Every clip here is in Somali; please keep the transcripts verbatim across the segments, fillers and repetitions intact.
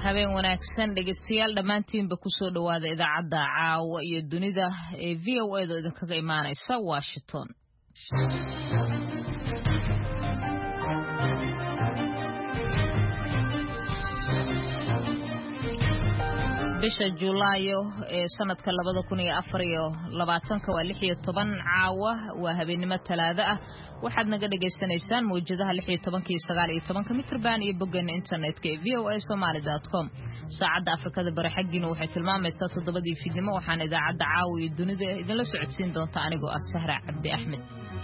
habeen wanaagsan dhegeystayaal dhamaantiinba ku soo dhawaada idaacadda caawa iyo dunida ee V O A da idinkaga imaanaysa Washington. bisha Julaayo ee sanadka labada kun iyo afar iyo labaatanka waa lix iyo toban caawa waa habeenimo talaado ah waxaad naga dhageysanaysaan mowjadaha lix iyo toban iyo sagaal iyo toban mitrban iyo boggan internetka ee v o a somali dot com saacadda Afrikada Bari xaggina waxay tilmaamaysaa toddobadii fiidnimo waxaan idaacadda caawa iyo dunida idinla socodsiin doonta anigoo ah Sahra Cabdi Axmed.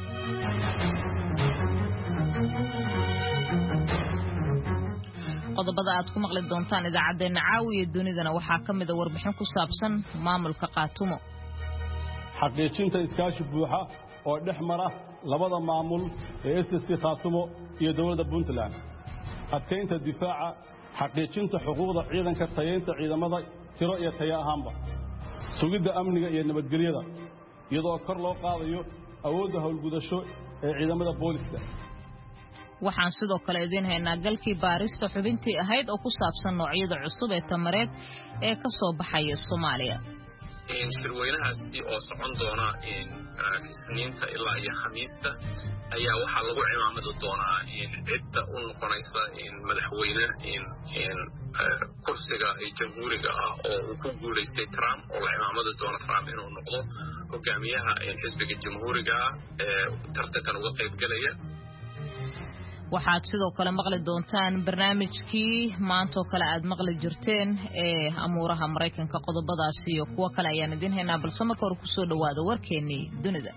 qodobada aad ku maqli doontaan idaacadeena caawiye dunidana waxaa kamid ah warbixin ku saabsan maamulka Qaatumo. xaqiijinta iskaashi buuxa oo dhexmara labada maamul ee S S C Qaatumo iyo dawladda Puntland. adkeynta difaaca xaqiijinta xuquuqda ciidanka tayeynta ciidamada tiro iyo tayo ahaanba. sugidda amniga iyo nabadgelyada iyadoo kor loo qaadayo awoodda howlgudasho ee ciidamada booliska. waxaan sidoo kale idin haynaa galkii baarista xubintii ahayd oo ku saabsan noocyada cusub ee tamareed ee ka soo baxaya Soomaaliya. in shirweynahaasi oo socon doona in Isniinta ilaa iyo Khamiista ayaa waxaa lagu cimaamadi doonaa in cidda u noqonaysa in madaxweyne in in kursiga jamhuuriga ah oo uu ku guuleystay Trump oo la cimaamadi doono Trump inuu noqdo hogaamiyaha xisbiga jamhuuriga ee tartankan uga qayb galaya. waxaad sidoo kale maqli doontaan barnaamijkii maanta oo kale aad maqli jirteen ee amuuraha Mareykanka qodobadaas iyo kuwa kale ayaan idin haynaa balse marka hore ku soo dhawaada warkeennii dunida.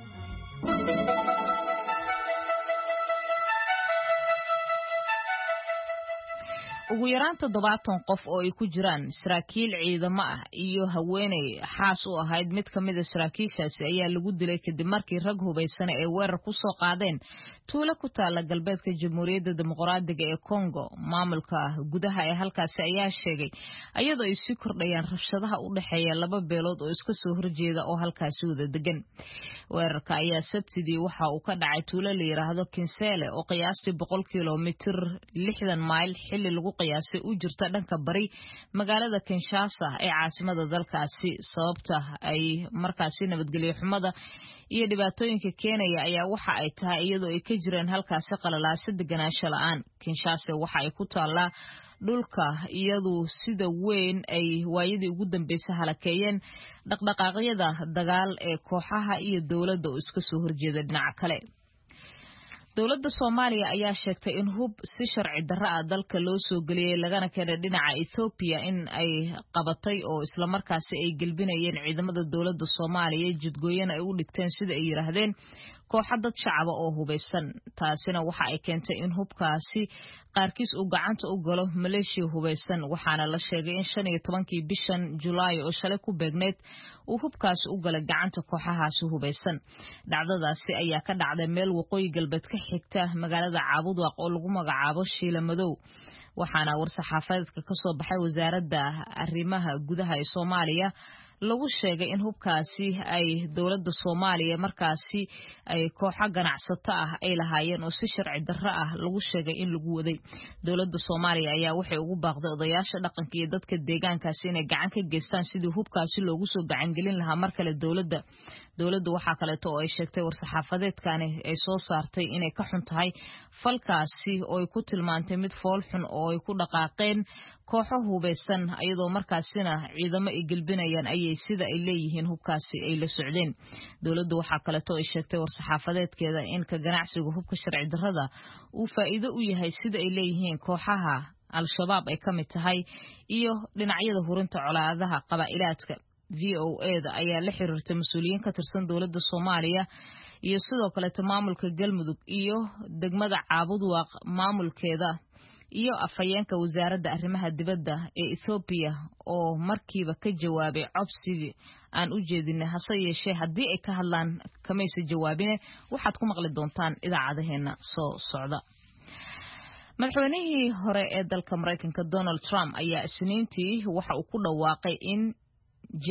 ugu yaraan toddobaatan qof oo ay ku jiraan saraakiil ciidamo ah iyo haweeney xaas u ahayd mid kamid ah saraakiishaasi ayaa lagu dilay kadib markii rag hubaysan ay weerar ku soo qaadeen tuulo ku taala galbeedka Jamhuuriyadda Dimuqraadiga ee Congo. maamulka gudaha ee halkaasi ayaa sheegay iyadoo ay sii kordhayaan rabshadaha u dhaxeeya laba beelood oo iska soo horjeeda oo halkaasi wada degan. weerarka ayaa Sabtidii waxa uu ka dhacay tuulo la yiraahdo Kinsele oo qiyaastii boqol kiiloomitir lixdan mayl xilli lagu qiyaasay u jirta dhanka bari magaalada Kinshasa ee caasimada dalkaasi. sababta ay markaasi nabadgelyo xumada iyo dhibaatooyinka Kenya ayaa waxa ay tahay iyadoo ay ka jireen halkaasi qalalaase deganaansho la'aan. Kinshasa waxa ay ku taallaa dhulka iyadoo sida weyn ay waayadii ugu dambeysay halakeeyeen dhaqdhaqaaqyada dagaal ee kooxaha iyo dawladda oo iska soo horjeeda dhinaca kale. dawladda Soomaaliya ayaa sheegtay in hub si sharci darro ah dalka loo soo galiyay lagana keenay dhinaca Ethiopia in ay qabatay oo isla markaasi ay galbinayeen ciidamada dawladda Soomaaliya jidgooyana ay u dhigteen sida ay yiraahdeen kooxo dad shacab oo hubeysan. taasina waxa ay keentay in hubkaasi qaarkiis uu gacanta u galo Maleeshiya hubeysan waxaana la sheegay in shan iyo tobankii bishan Julaayo oo shalay ku beegneed uu hubkaasi u galay gacanta kooxahaasi hubeysan. dhacdadaasi ayaa ka dhacday meel waqooyi galbeed ka xigta magaalada Caabudwaaq oo lagu magacaabo Shiila Madow. waxaana war-saxaafadeedka ka soo baxay wasaaradda arrimaha gudaha ee Soomaaliya lagu sheegay in hubkaasi ay dawladda Soomaaliya markaasi ay kooxo ganacsato ah ay lahaayeen oo si sharci darro ah lagu sheegay in lagu waday. dawladda Soomaaliya ayaa waxay ugu baaqday odayaasha dhaqanka iyo dadka deegaankaasi inay gacan ka geystaan sidii hubkaasi loogu soo gacan gelin lahaa mar kale dawladda. dawladdu waxa kale oo ay sheegtay war-saxaafadeedkani ay soo saartay inay ka xun tahay falkaasi oo ay ku tilmaantay mid fool xun oo ay ku dhaqaaqeen kooxo hubeysan iyadoo markaasina ciidamo ay galbinayaan ayay sida ay leeyihiin hubkaasi ay la socdeen. dawladdu waxa kale oo ay sheegtay war-saxaafadeedkeeda in ka ganacsiga hubka sharci darrada uu faa'iido u yahay sida ay leeyihiin kooxaha Al-Shabaab ay kamid tahay iyo dhinacyada hurinta colaadaha qabaa'ilaadka. V O A da ayaa la xiriirtay mas'uuliyiin ka tirsan dawladda Soomaaliya iyo sidoo kale maamulka Galmudug iyo degmada Caabudwaaq maamulkeeda iyo afhayeenka wasaaradda arrimaha dibadda ee Ethiopia oo markiiba ka jawaabay codsigii aan u jeedinay hase yeeshee haddii ay ka hadlaan kamaysa jawaabine waxaad ku maqli doontaan idaacadaheena soo socda. madaxweynihii hore ee dalka Mareykanka Donald Trump ayaa Isniintii waxa uu ku dhawaaqay in J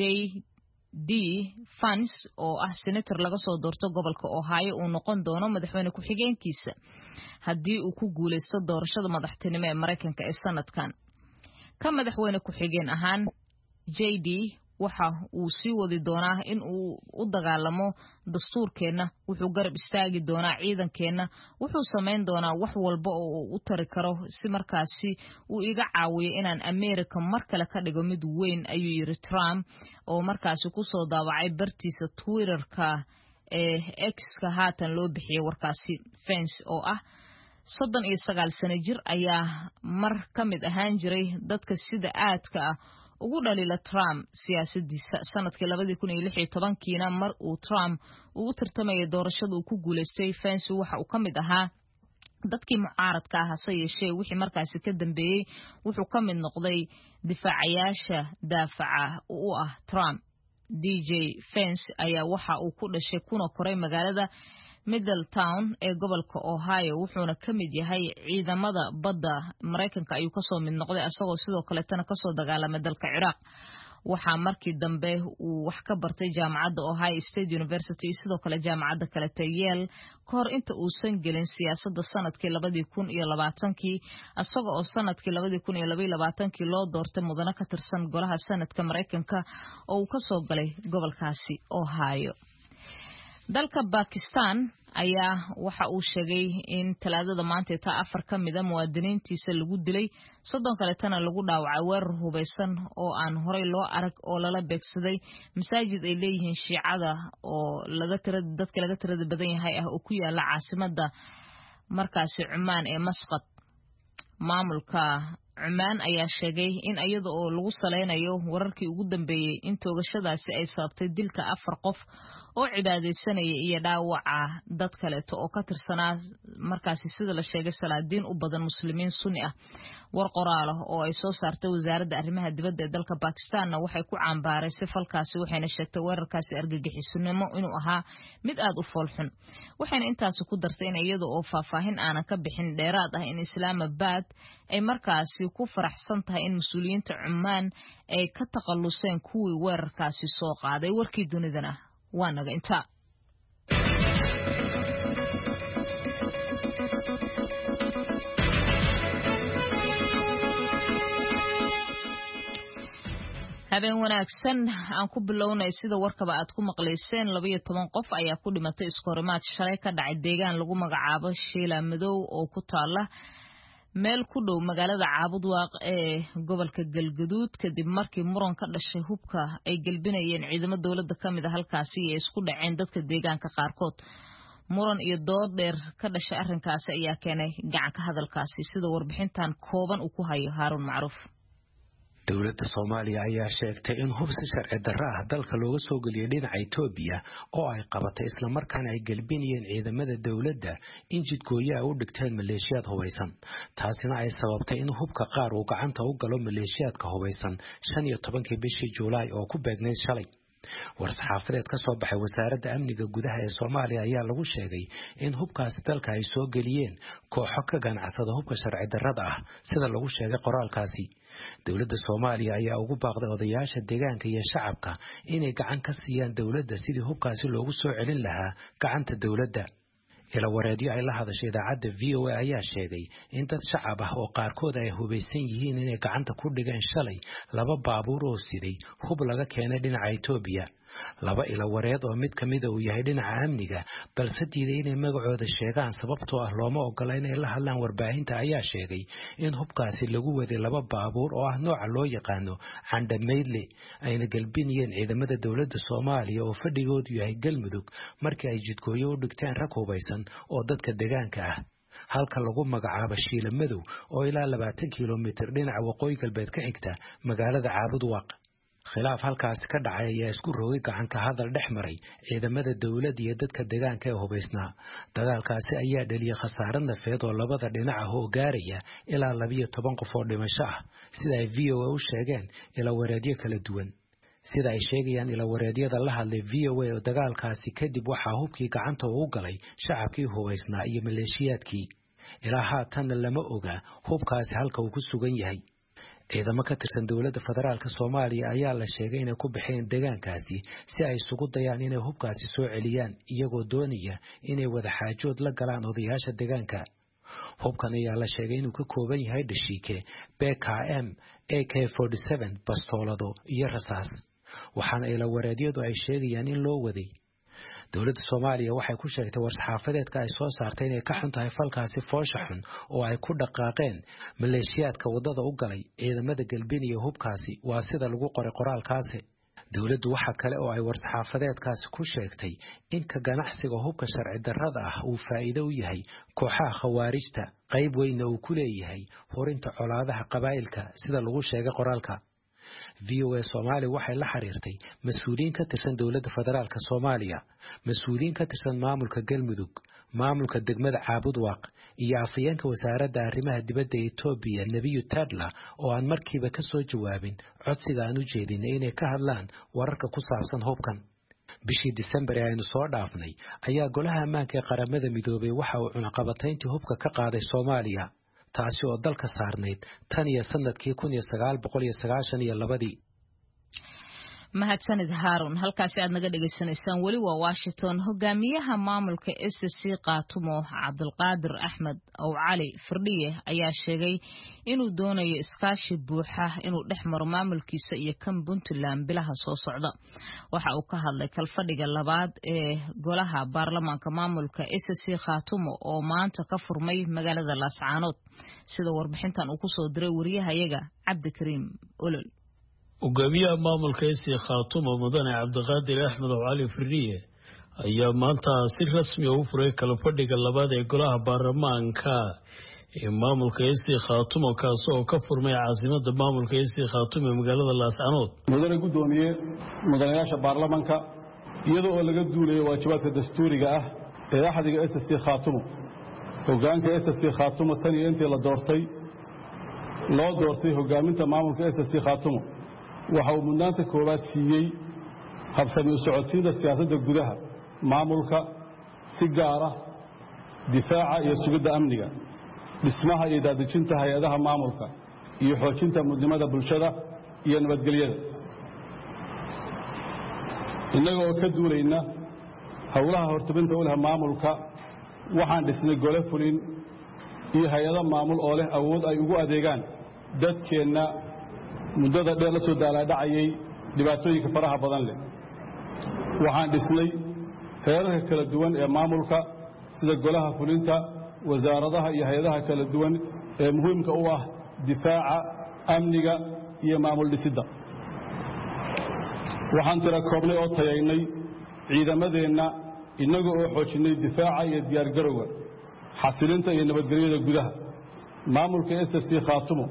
D Vance oo ah senator laga soo doorto gobolka Ohio uu noqon doono madaxweyne ku xigeenkiisa haddii uu ku guuleysto doorashada madaxtinimo ee Mareykanka ee sanadkan. ka madaxweyne ku-xigeen ahaan J D waxa uu sii wadi doonaa in uu u dagaalamo dastuurkeena wuxuu garab istaagi doonaa ciidankeena wuxuu sameyn doonaa wax walba oo uu u tari karo si markaasi uu iga caawiyo inaan America mar kale ka dhigo mid weyn ayuu yiri Trump oo markaasi ku soo daawacay bartiisa Twitter-ka ee X-ka haatan loo bixiyay warkaasi Pence oo ah soddon iyo sagaal sano jir ayaa mar kamid ahaan jiray dadka sida aadka ah ugu dhalila Trump siyaasadiisa sanadkii laba kun iyo lix iyo toban kiina mar uu Trump ugu tartamayay doorashada uu ku guuleystay Pence waxa uu kamid ahaa dadkii mucaaradka ah hase yeeshee wixii markaasi ka dambeeyay wuxuu kamid noqday difaacayaasha daafaca u ah Trump D J Pence ayaa waxa uu ku dhashay kuna koray magaalada Middletown ee gobolka Ohio wuxuuna kamid yahay ciidamada badda Mareykanka ayuu ka soo mid noqday asagoo sidoo kale tan ka soo dagaalamay dalka Iraq waxa markii dambe uu wax ka bartay jaamacadda Ohio State University sidoo kale jaamacadda kale ee Yale kahor inta uu san gelin siyaasadda sanadkii laba kun iyo labaatan-kii asagoo oo sanadkii laba kun iyo laba iyo labaatan-kii loo doortay mudane ka tirsan golaha sanadka Mareykanka oo uu ka soo galay gobolkaasi Ohio. dalka Pakistan ayaa waxa uu sheegay in talaadada maanta ta afar kamid ah muwaadiniintiisa lagu dilay soddon kale tan lagu dhaawacay weerar hubeysan oo aan horey loo arag oo lala beegsaday masaajid ay leeyihiin Shiicada oo laga tirada dadka laga tirada badan yahay ah oo ku yaala caasimadda markaasi Cumaan ee Masqat maamulka Cumaan ayaa sheegay in iyada oo lagu saleynayo wararkii ugu dambeeyay in toogashadaasi ay sababtay dilka afar qof oo cibaadeysanaya iyo dhaawaca dad kale oo ka tirsanaa markaasi sida la sheegay salaadiin u badan muslimiin sunni ah war qoraal ah oo ay soo saartay wasaaradda arrimaha dibadda ee dalka Pakistan waxay ku cambaaraysay falkaasi waxayna sheegtay weerarkaasi argagixisnimo inuu ahaa mid aad u foolxun waxayna intaas ku dartay in iyada oo faahfaahin aanan ka bixin dheeraad ah in Islamabad ay markaasi ku faraxsan tahay in mas'uuliyiinta Cumaan ay ka taqaluseen kuwii weerarkaasi soo qaaday warkii dunidana waa naga inta habeen wanaagsan aan ku bilownay sida warkaba aad ku maqleyseen laba iyo toban qof ayaa ku dhimatay iskoorimaad shalay ka dhacay deegaan lagu magacaabo Shiila Madow oo ku taala meel ku dhow magaalada Caabudwaaq ee gobolka Galgaduud kadib markii muran ka dhashay hubka ay galbinayeen ciidamada dawladda kamid ah halkaasi ee isku dhaceen dadka deegaanka qaarkood muran iyo dood dheer ka dhashay arrinkaasi ayaa keenay gacan ka hadalkaasi sida warbixintan kooban uu ku hayo Haarun Macruuf dawladda Soomaaliya ayaa sheegtay in hubsi sharci darro ah dalka looga soo galiyay dhinaca Itoobiya oo ay qabatay isla markaana ay galbinayeen ciidamada dawladda in jidkooyo ay u dhigteen maleeshiyaad hubeysan taasina ay sababtay in hubka qaar uu gacanta u galo maleeshiyaadka hubeysan shan iyo tobankii bishii Juulaay oo ku beegneyd shalay war-saxaafadeed ka soo baxay wasaaradda amniga gudaha ee Soomaaliya ayaa lagu sheegay in hubkaasi dalka ay soo galiyeen kooxo ka ganacsada hubka sharci darrada ah sida lagu sheegay qoraalkaasi dawladda Soomaaliya ayaa ugu baaqday odayaasha deegaanka iyo shacabka inay gacan ka siiyaan dawladda sidii hubkaasi loogu soo celin lahaa gacanta dawladda ila wareedyo ay la hadashay idaacadda V O A ayaa sheegay in dad shacab ah oo qaarkood ay hubeysan yihiin inay gacanta ku dhigeen shalay laba baabuur oo siday hub laga keenay dhinaca Itoobiya laba ila wareed oo mid kamid uu yahay dhinaca amniga balse diiday inay magacooda sheegaan sababtoo ah looma ogola inay la hadlaan warbaahinta ayaa sheegay in hubkaasi lagu waday laba baabuur oo ah nooca loo yaqaano Candamaydle ayna galbinayeen ciidamada dawladda Soomaaliya oo fadhigoodu yahay Galmudug markii ay jidkooyo u dhigteen rag hubeysan oo dadka deegaanka ah halka lagu magacaabo Shiila Madow oo ilaa labaatan kiiloomitir dhinaca waqooyi galbeed ka xigta magaalada Caabudwaaq khilaaf halkaas ka dhacay ayaa isku rogay gacan ka hadal dhex maray ciidamada dawladda iyo dadka deegaanka ee hubeysnaa dagaalkaasi ayaa dhaliyay khasaare nafeed oo labada dhinac ah oo gaaraya ilaa laba iyo toban qof oo dhimasho ah sida ay V O A u sheegeen ila wareedyo kala duwan sida ay sheegayaan ila wareedyada la hadlay V O A oo dagaalkaasi kadib waxaa hubkii gacanta u galay shacabkii hubeysnaa iyo maleeshiyaadkii ilaa haatan lama oga hubkaasi halka uu ku sugan yahay ciidamo ka tirsan dawladda federaalka Soomaaliya ayaa la sheegay inay ku bixeen deegaankaasi si ay isugu dayaan inay hubkaasi soo celiyaan iyagoo doonaya inay wada xaajood la galaan odayaasha deegaanka hubkan ayaa la sheegay inuu ka kooban yahay dhashiike B K M A K forty-seven bastoolado iyo rasaas waxaana ila wareedyadu ay sheegayaan in loo waday dowladda Soomaaliya waxay ku sheegtay war-saxaafadeedka ay soo saartay inay ka xun tahay falkaasi foosha xun oo ay ku dhaqaaqeen maleeshiyaadka wadada u galay ciidamada galbiniga hubkaasi waa sida lagu qoray qoraalkaasi dowladdu waxa kale oo ay war-saxaafadeedkaasi ku sheegtay in ka ganacsiga hubka sharci darrada ah uu faa'iido u yahay kooxaha khawaarijta qayb weyn uu ku leeyahay horinta colaadaha qabaa'ilka sida lagu sheegay qoraalka V O A Soomaali waxay la xiriirtay mas'uuliyiin ka tirsan dowladda federaalka Soomaaliya mas'uuliyiin ka tirsan maamulka Galmudug maamulka degmada Caabudwaaq iyo afayeenka wasaaradda arrimaha dibadda ee Itoobiya Nabiyu Tadla oo aan markiiba ka soo jawaabin codsiga aan u jeedinay inay ka hadlaan wararka ku saabsan hubkan bishii December ee aynu soo dhaafnay ayaa golaha ammaanka ee qaramada midoobay waxa uu cunaqabatayntii hubka ka qaaday Soomaaliya taasi oo dalka saarneyd tan iyo sanadkii kun iyo sagaal boqol iyo sagaashan iyo labadii mahadsanid Harun halkaas aad naga dhageysanaysaan wali waa Washington hogaamiyaha maamulka S C Qaatumo Cabdulqaadir Axmed oo Cali Firdhiye ayaa sheegay inuu doonayo iskaashi buuxa inuu dhexmaro maamulkiisa iyo kan Puntland bilaha soo socda waxa uu ka hadlay kalfadhiga labaad ee golaha baarlamaanka maamulka S C Qaatumo oo maanta ka furmay magaalada Laascaanood sida warbixintan uu ku soo diray wariyahayaga Cabdikariim Olol hogaamiyaha maamulka S C Qaatumo mudane Cabdulqaadir Axmed oo Cali Firdhiye ayaa maanta si rasmi ah u furay kalfadhiga labaad ee golaha baarlamaanka ee maamulka S C Qaatumo kaas oo ka furmay caasimadda maamulka S C Qaatumo ee magaalada Laascaanood mudane gudoomiye mudanayaasha baarlamaanka iyadoo oo laga duulayo waajibaadka dastuuriga ah ee axdiga S C Qaatumo hogaanka S C Qaatumo tan iyo intii la doortay loo doortay hogaaminta maamulka S C Qaatumo waxa uu mudnaanta koowaad siiyey habsami u socodsiinta siyaasadda gudaha maamulka si gaar ah difaaca iyo sugidda amniga dhismaha iyo daadejinta hay-adaha maamulka iyo xoojinta midnimada bulshada iyo nabadgelyada innaga oo ka duulayna howlaha hortubinta u leh maamulka waxaan dhisnay gole fulin iyo hay-ado maamul oo leh awood ay ugu adeegaan dadkeenna muddada dheer la soo daalaadhacayay dhibaatooyinka faraha badan leh waxaan dhisnay heerarka kala duwan ee maamulka sida golaha fulinta wasaaradaha iyo hay-adaha kala duwan ee muhiimka u ah difaaca amniga iyo maamul dhisidda waxaan tira koobnay oo tayaynay ciidamadeenna innaga oo xoojinnay difaaca iyo diyaargarowga xasilinta iyo nabadgelyada gudaha maamulka S C Qaatumo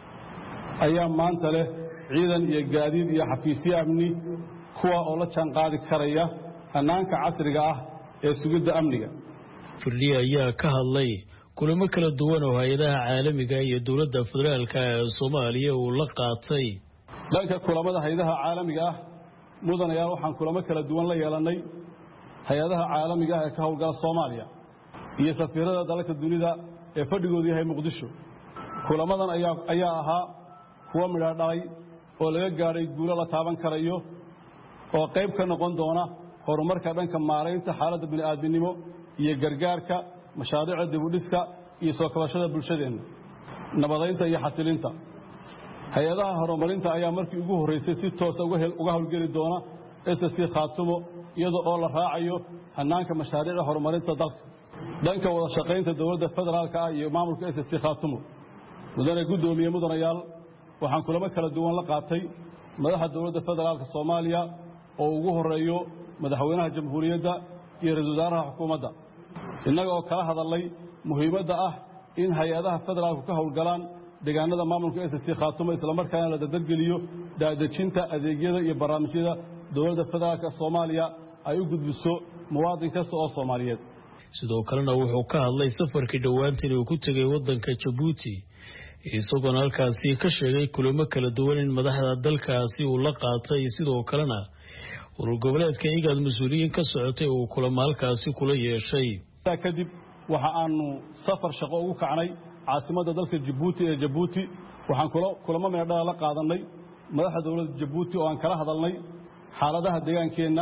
ayaa maanta leh ciidan iyo gaadiid iyo xafiisyo amni kuwa oo la jaan qaadi karaya hannaanka casriga ah ee sugidda amniga Firdhiye ayaa ka hadlay kulamo kala duwan oo hay'adaha caalamiga iyo dowladda federaalka ee Soomaaliya uu la qaatay dhanka kulamada hay'adaha caalamiga ah mudanayaal waxaan kulamo kala duwan la yeelanay hay'adaha caalamiga ah ee ka howlgala Soomaaliya iyo safiirada dalalka dunida ee fadhigoodu yahay Muqdisho kulamadan ayaa ayaa ahaa kuwa midho dhalay oo laga gaaray guulo la taaban karayo oo qayb ka noqon doona horumarka dhanka maaraynta xaaladda bini'aadminimo iyo gargaarka mashaariicda dib u dhiska iyo soo kabashada bulshadeenna nabadaynta iyo xasilinta hay-adaha horumarinta ayaa markii ugu horreysay si toosa uga howlgeli doona S C Qaatumo iyadoo oo la raacayo hannaanka mashaariicda horumarinta dalka dhanka wada shaqaynta dowladda federaalka ah iyo maamulka S C Qaatumo mudane gudoomiye mudanayaal waxaan kulamo kala duwan la qaatay madaxda dowladda federaalka Soomaaliya oo ugu horeeyo madaxweynaha jamhuuriyadda iyo ra'iisul wasaaraha xukuumadda innaga oo kala hadalay muhiimadda ah in hay-adaha federaalku ka howlgalaan deegaanada maamulka S C Qaatumo isla markaana la dadgeliyo daadejinta adeegyada iyo barnaamijyada dowladda federaalka Soomaaliya ay u gudbiso muwaadin kasta oo Soomaaliyeed sidoo kalena wuxuu ka hadlay safarkii dhawaantii uu ku tagay wadanka Djibouti isagoo halkaasi ka sheegay kulamo kala duwan in madaxda dalkaasi uu la qaatay sidoo kalena urur goboleedka IGAD mas'uuliyiin ka socotay oo kulamo halkaasi kula yeeshay kadib waxa aanu safar shaqo ugu kacnay caasimadda dalka Djibouti ee Djibouti waxaan kulamo meedha la qaadanay madaxda dowladda Djibouti oo aan kala hadalnay xaaladaha deegaankeenna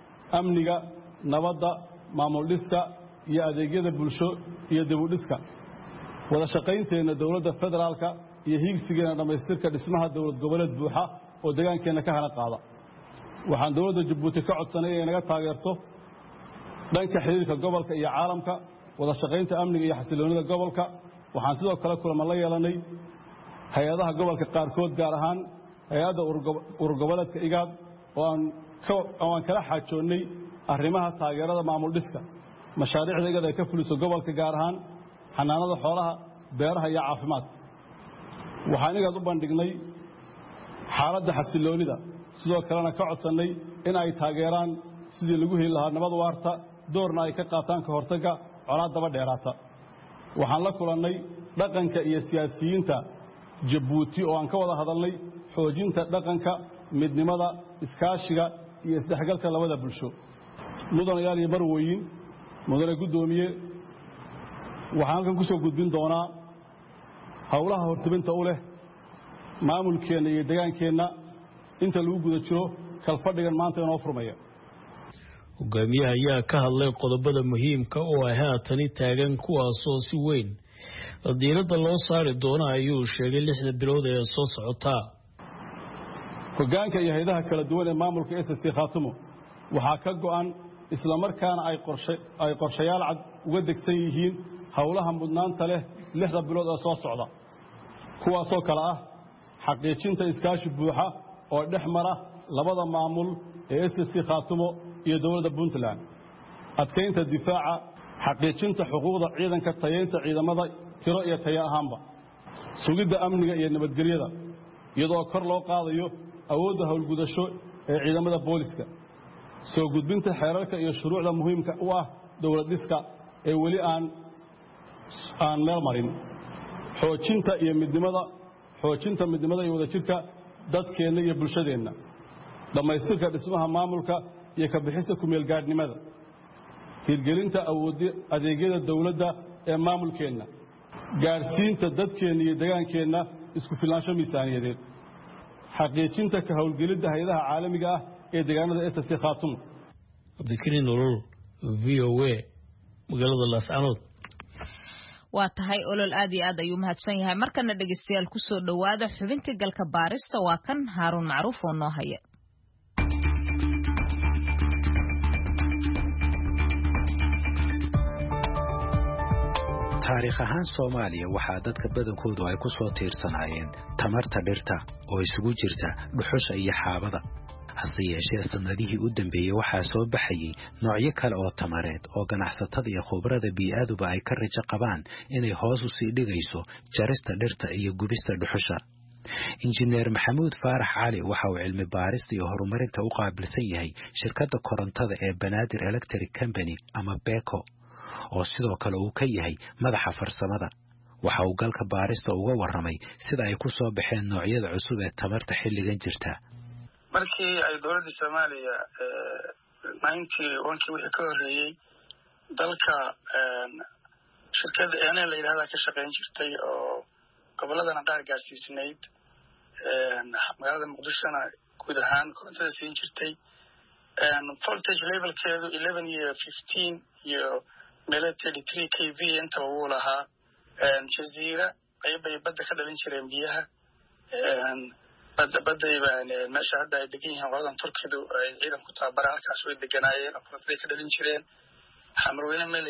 amniga nabadda maamul dhiska iyo adeegyada bulsho iyo dib u dhiska wada shaqaynteena dawladda federaalka iyo hiigsigeena dhamaystirka dhismaha dawlad goboleed buuxa oo deegaankeena ka hana qaada waxaan dawladda Jabuuti ka codsanay inay naga taageerto dhanka xiriirka gobolka iyo caalamka wada shaqaynta amniga iyo xasiloonida gobolka waxaan sidoo kale kulamo la yeelanay hay'adaha gobolka qaarkood gaar ahaan hay'adda urgoboleedka igaad oo aan oo aan kala xaajoonay arrimaha taageerada maamul dhiska mashaariicda igada ay ka fuliso gobolka gaar ahaan xanaanada xoolaha beeraha iyo caafimaadka waxaan igaad u bandhignay xaaladda xasiloonida sidoo kalena ka codsanay in ay taageeraan sidii lagu heli lahaa nabad waarta doorna ay ka qaataan ka hortagga colaad daba dheeraata waxaan la kulannay dhaqanka iyo siyaasiyiinta Jabuuti oo aan ka wada hadalnay xoojinta dhaqanka midnimada iskaashiga iyo isdhexgalka labada bulsho mudanayaal iyo marweyn mudane gudoomiye waxaan halkan ku soo gudbin doonaa hawlaha hortibinta u leh maamulkeena iyo deegaankeena inta lagu guda jiro kalfadhigan maanta inoo furmaya hogaamiyaha ayaa ka hadlay qodobada muhiimka oo ah haatani taagan kuwaas oo si weyn diiradda loo saari doono ayuu sheegay lixda bilood ee soo socota hogaanka iyo hay'adaha kala duwan ee maamulka S S C Khaatumo waxaa ka go'an isla markaana ay qorshe ay qorshayaal cad uga degsan yihiin hawlaha mudnaanta leh lixda bilood ee soo socda kuwaas oo kala ah xaqiijinta iskaashi buuxa oo dhex mara labada maamul ee S S C Khaatumo iyo dawladda Puntland adkeynta difaaca xaqiijinta xuquuqda ciidanka tayeynta ciidamada tiro iyo tayo ahaanba sugidda amniga iyo nabadgelyada iyadoo kor loo qaadayo awoodda howlgudasho ee ciidamada booliska soo gudbinta xeerarka iyo shuruucda muhiimka u ah dawlad dhiska ee weli aan aan meel marin xoojinta iyo midnimada xoojinta midnimada iyo wadajirka dadkeena iyo bulshadeena dhamaystirka dhismaha maamulka iyo ka bixista ku meel gaadhnimada hirgelinta awoodda adeegyada dawladda ee maamulkeena gaarsiinta dadkeena iyo deegaankeena isku filaansho miisaaniyadeed xaqiijinta ka howlgelidda hay'adaha caalamiga ah ee deegaanada S S C Khaatumo Abdikariin Nolol V O A magaalada Laascaanood waa tahay olol aad iyo aad ayuu mahadsan yahay markana dhageystayaal ku soo dhawaada xubintii galka baarista waa kan Haaruun Macruuf oo noo haya taariikh ahaan Soomaaliya waxaa dadka badankoodu ay ku soo tiirsanaayeen tamarta dhirta oo isugu jirta dhuxusha iyo xaabada hase yeeshee sanadihii u dambeeyay waxaa soo baxayay noocyo kale oo tamareed oo ganacsatada iyo khubarada bii'aaduba ay ka rajo qabaan inay hoos u sii dhigayso jarista dhirta iyo gubista dhuxusha injineer maxamuud faarax cali waxa uu cilmi baarista iyo horumarinta u qaabilsan yahay shirkadda korontada ee Banaadir Electric Company ama Beko oo sidoo kale uu ka yahay madaxa farsamada waxa uu galka baarista uga waramay sida ay ku soo baxeen noocyada cusub ee tamarta xilligan jirta markii ay dawladda Soomaaliya ninety one kii wixii ka horeeyay dalka shirkadda Enel la yiraahdo ka shaqeyn jirtay oo goboladana qaar gaarsiisnayd magaalada Muqdishona guud ahaan korontada siin jirtay voltage levelkeedu eleven iyo fifteen iyo meel thirty-three K V inta uu lahaa jaziira ay bay badda ka dhalin jireen biyaha badda badda ibaan meesha hadda ay degan yihiin qoladan Turkidu ay ciidan ku taabara halkaas way deganaayeen korontada ka dhalin jireen xamarweyne meel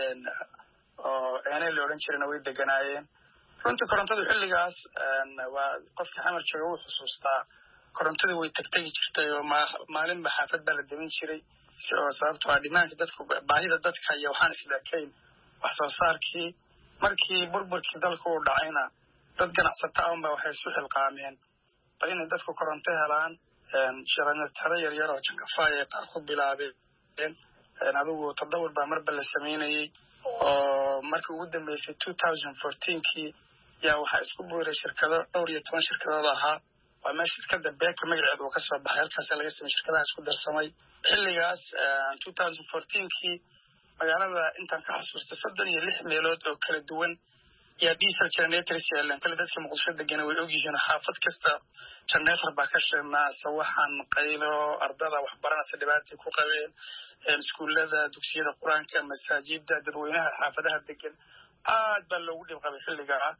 oo Enel la oran jireen way deganaayeen runtii korontada xilligaas waa qofka xamar jooga uu xusuustaa korontadu way tagtagi jirtay oo maalinba xaafad baa la demin jiray oo sababtoo ah dhimaanka dadku baahida dadka iyo waxaan islaakayn wax soo saarkii markii burburkii dalku uu dhacayna dad ganacsato ah baa waxay isu xilqaameen inay dadku koronto helaan shirkado yar yar oo jankafaay ay qaar ku bilaabeen adigu toddoba baa marba la sameynayay oo markii ugu dambeysay twenty fourteen kii yaa waxaa isku buuray shirkado dhowr iyo toban shirkadood ahaa waa meesha shirkadda Beko magaceedu uu ka soo baxay halkaas laga sameeyay shirkadaha isku darsamay xilligaas twenty fourteen kii magaalada intaan ka xasuusto soddon iyo lix meelood oo kala duwan yaa diesel generators yeelan kala dadka Muqdisho degan way og yihiin xaafad kasta generator baa ka shaqeynaa sawaxan qaylo ardada waxbaranaysa dhibaato ku qabeen iskuulada dugsiyada quraanka masaajidda dadweynaha xaafadaha degan aad baa loogu dhib qabay xilligaa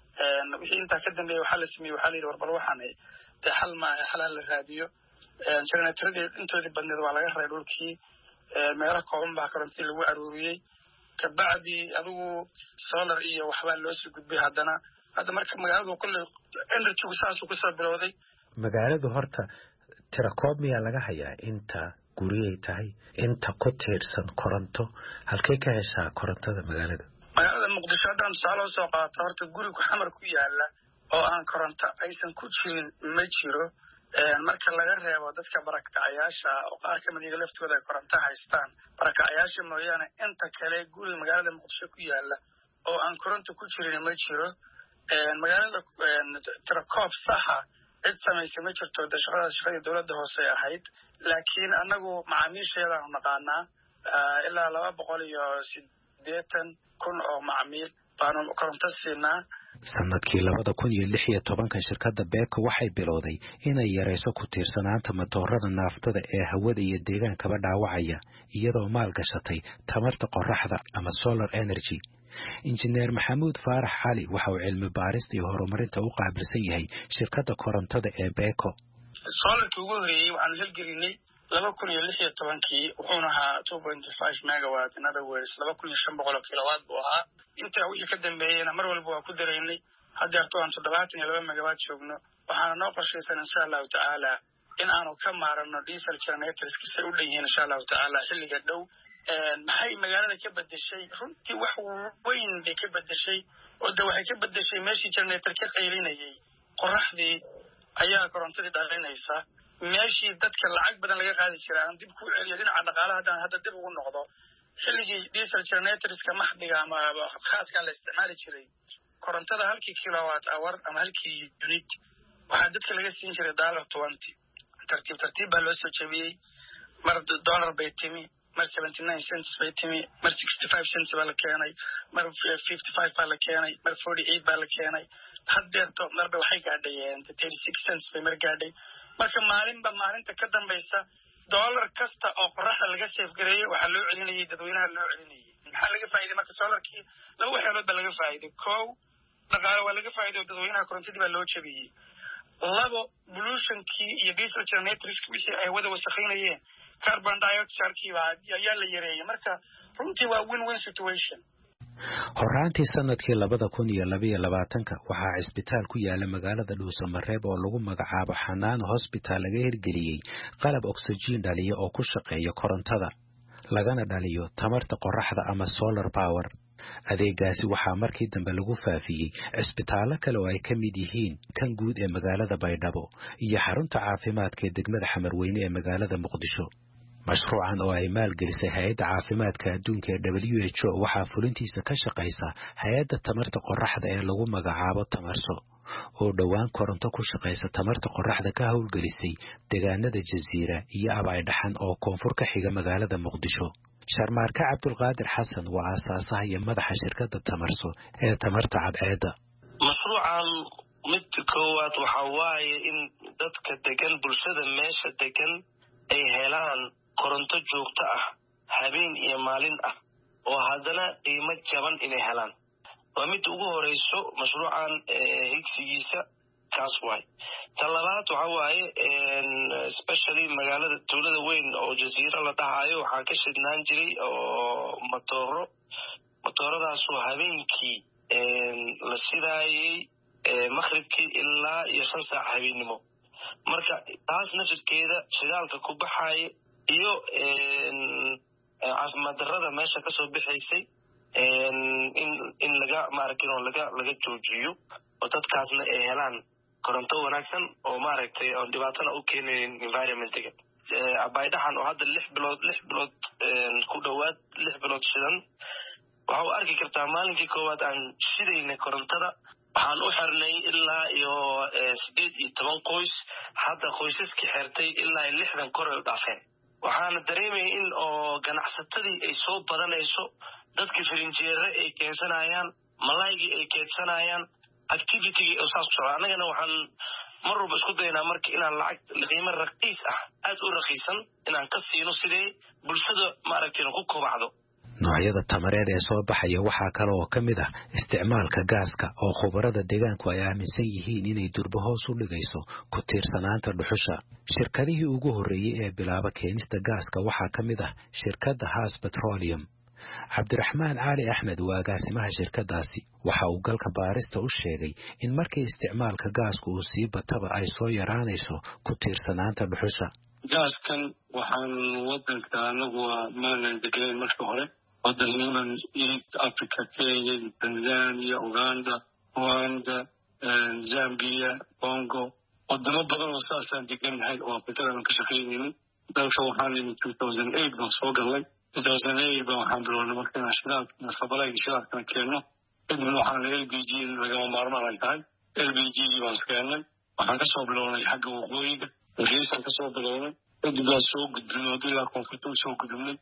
wixii intaa ka dambeeyay waxaa la sameeyey waxaa la yidhi warbal waxaan dee xal maaha xalaa la raadiyo generaatoradii intoodii badneed waa laga raray dhulkii meelo kooban baa korontii lagu aruuriyey kabacdi adigu solar iyo waxbaa loo soo gudbay haddana hadda marka magaaladu kulle energygu saasuu kusoo bilowday magaaladu horta tirakoob miyaa laga hayaa inta guriyay tahay inta ku tiirsan koronto halkay ka heshaa korontada magaalada magaalada muqdisho haddaan tusaale usoo qaato horta gurigu xamar ku yaala oo aan koronto aysan ku jirin ma jiro marka laga reebo dadka barakacayaasha oo qaar ka mid iyaga laftooda ay koronto haystaan barakacayaasha mooyaane inta kale guriga magaalada muqdisho ku yaala oo aan koronto ku jirin ma jiro magaalada tirakoob saxa cid samaysay ma jirto de shaqadaas shaqadii dowladda hoose ahayd laakiin annagu macaamiisheedaanu naqaanaa ilaa laba boqol iyo sideetan kun oo macmiil baanu koronto siinaa sanadkii labada kun iyo lix iyo tobanka shirkadda beeko waxay bilowday inay yarayso ku tiirsanaanta matoorada naaftada ee hawada iyo deegaankaba dhaawacaya iyadoo maalgashatay tamarta qoraxda ama solar energy injineer maxamuud faarax cali waxa uu cilmi baarista iyo horumarinta u qaabilsan yahay shirkadda korontada ee beeko solarkii ugu horeeyey waxaanu hirgelinay laba kun iyo lix iyo tobankii wuxuuna ahaa two point five megawatt in other words laba kun iyo shan boqol oo kilowatt buu ahaa intaa wixii ka dambeeyeyna mar walba waa ku daraynay haddeerto aan toddobaatan iyo laba megawatt joogno waxaana noo qorshaysan insha allahu tacaala in aanu ka maarano diesel generatorski say u dhan yihiin insha allahu tacaala xilliga dhow maxay magaalada ka bedeshay runtii wax weyn bay ka bedeshay oo de waxay ka bedeshay meeshii generator ka qaylinayay qoraxdii ayaa korontadii dhalinaysa meeshii dadka lacag badan laga qaadi jiray aan dib ku celiyo dhinaca dhaqaalaha haddaan hadda dib ugu noqdo xilligii diesel generatorska maxdiga ama khaaskaa la isticmaali jiray korontada halkii kilowatt hour ama halkii unit waxaa dadka laga siin jiray dollar twenty tartiib tartiib baa loo soo jebiyey mar dollar bay timi mar seventy nine cents bay timi mar sixty five cents baa la keenay mar fifty five baa la keenay mar forty eight baa la keenay haddeerto marba waxay gaadhayeen thirty six cents bay mar gaadhay marka maalinba maalinta ka dambaysa dollar kasta oo qoraxda laga seefgareeyey waxaa loo celinayay dadweynaha loo celinayay maxaa laga faa'iiday marka solarkii laba waxyaalood baa laga faa'iiday kow dhaqaale waa laga faa'iiday oo dadweynaha korontadii baa loo jebiyey labo pollutionkii iyo diesel generatorski wixii ay wada wasakhaynayeen carbon dioxidekii baa ayaa la yareeyey marka runtii waa win win situation horaantii sanadkii labada kun iyo labaiyo labaatanka waxaa cisbitaal ku yaala magaalada dhuusamareeb oo lagu magacaabo xanaano hosbitaal laga hirgeliyey qalab oxygen dhaliya oo ku shaqeeya korontada lagana dhaliyo tamarta qoraxda ama solar power adeegaasi waxaa markii dambe lagu faafiyey cisbitaallo kale oo ay ka mid yihiin kan guud ee magaalada baydhabo iyo xarunta caafimaadka ee degmada xamarweyne ee magaalada muqdisho mashruucan oo ay maalgelisay hay-adda caafimaadka adduunka ee w h o waxaa fulintiisa ka shaqaysa hay-adda tamarta qoraxda ee lagu magacaabo tamarso oo dhowaan koronto ku shaqaysa tamarta qoraxda ka howlgelisay deegaanada jasiira iyo abaydhaxan oo koonfur ka xiga magaalada muqdisho sharmaarka cabdulqaadir xasan waa aasaasaha iyo madaxa shirkadda tamarso ee tamarta cadceedda mashruucan midka koowaad waxaa waaye in dadka degan bulshada meesha degan ay helaan koronto joogto ah habeen iyo maalin ah oo haddana qiimo jaban inay helaan waa mid ugu horeyso mashruucan higsigiisa kaas waay ta labaad waxa waaye especially magaalada tuulada weyn oo jasiiro la dhahayo waxaa ka shidnaan jiray oo matooro matooradaasoo habeenkii la sidaayey maqribkii ilaa iyo shan saac habeennimo marka taas nafsirkeeda shidaalka ku baxaaya iyo caafimaad darrada meesha kasoo bixaysay in in laga maaragtay oo laga laga joojiyo oo dadkaasna ay helaan koronto wanaagsan oo maaragtay oo dhibaatana u keenayn environmentiga abaydhaxan oo hadda lix bilood lix bilood ku dhowaad lix bilood shidan waxa u arki kartaa maalinkii koowaad aan shidaynay korontada waxaan u xirnay ilaa iyo sideed iyo toban qoys hadda qoysaskii xirtay ilaa lixdan kor ay u dhaafeen waxaana dareemaya in oo ganacsatadii ay soo badanayso dadkii firinjeere ay keensanayaan malaygii ay keedsanayaan activitygii oo saas ku socda annagana waxaan mar walba isku daynaa marka inaan lacag qiimo raqiis ah aad u raqiisan inaan ka siino sidee bulshada maaragtay ku kobacdo noocyada tamareed ee soo baxaya waxaa kale oo ka mid ah isticmaalka gaaska oo khubarada deegaanku ay aaminsan yihiin inay durba hoos u dhigayso ku tiirsanaanta dhuxusha. Shirkadihii ugu horreeyey ee bilaaba keenista gaaska waxaa ka mid ah shirkadda Haas Petroleum. Cabdiraxmaan Cali Axmed waa agaasimaha shirkadaasi. Waxa uu galka baarista u sheegay in markii isticmaalka gaasku uu sii bataba ay soo yaraanayso ku tiirsanaanta dhuxusha. gaaskan waxaan wadanka anagu maanan degenayn marka hore wadanadan East Africa, Kenya, Tanzania, Uganda, Rwanda, Zambia, Congo, wadamo badan oo saasaan deganahay oo afrikadan ka shaqeynaynin. dalka waxaan imid two thousand eight baan soo galay. two thousand eight baan waxaan bilownay markaan shidaalka sabalayga shidaalkana keenno. kadibna waxaan L P G lagama maarmaan ay tahay. L P G baan keenay. waxaan kasoo bilownay xagga waqooyiga. Reesan kasoo bilownay. kadib baan soo gudbinay ilaa koonfurta soo gudbinay.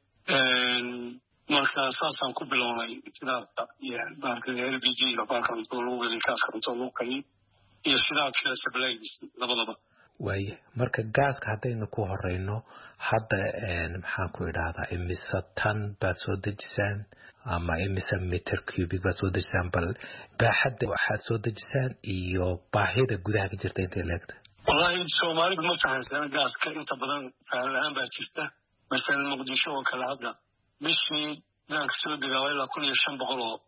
marka saasaan ku bilownay shidaalka iyo baarkan L P G baarkan intuu lagu gelin kaaska intuu lagu kaliyo iyo shidaalka sabalayga labadaba. waaye marka gaaska haddaynu ku horeyno hadda maxaan ku idhaahdaa imise tan baad soo dejisaan ama imise meter cubic baad soo dejisaan, bal baaxadda waxaad soo dejisaan iyo baahida gudaha ka jirta intay leegta. wallahi Soomaalidu ma fahansana gaaska inta badan faalaan baa jirta. masalan Muqdisho oo kale hadda bishii inaan kasoo degaa ilaa kun iyo shan boqol oo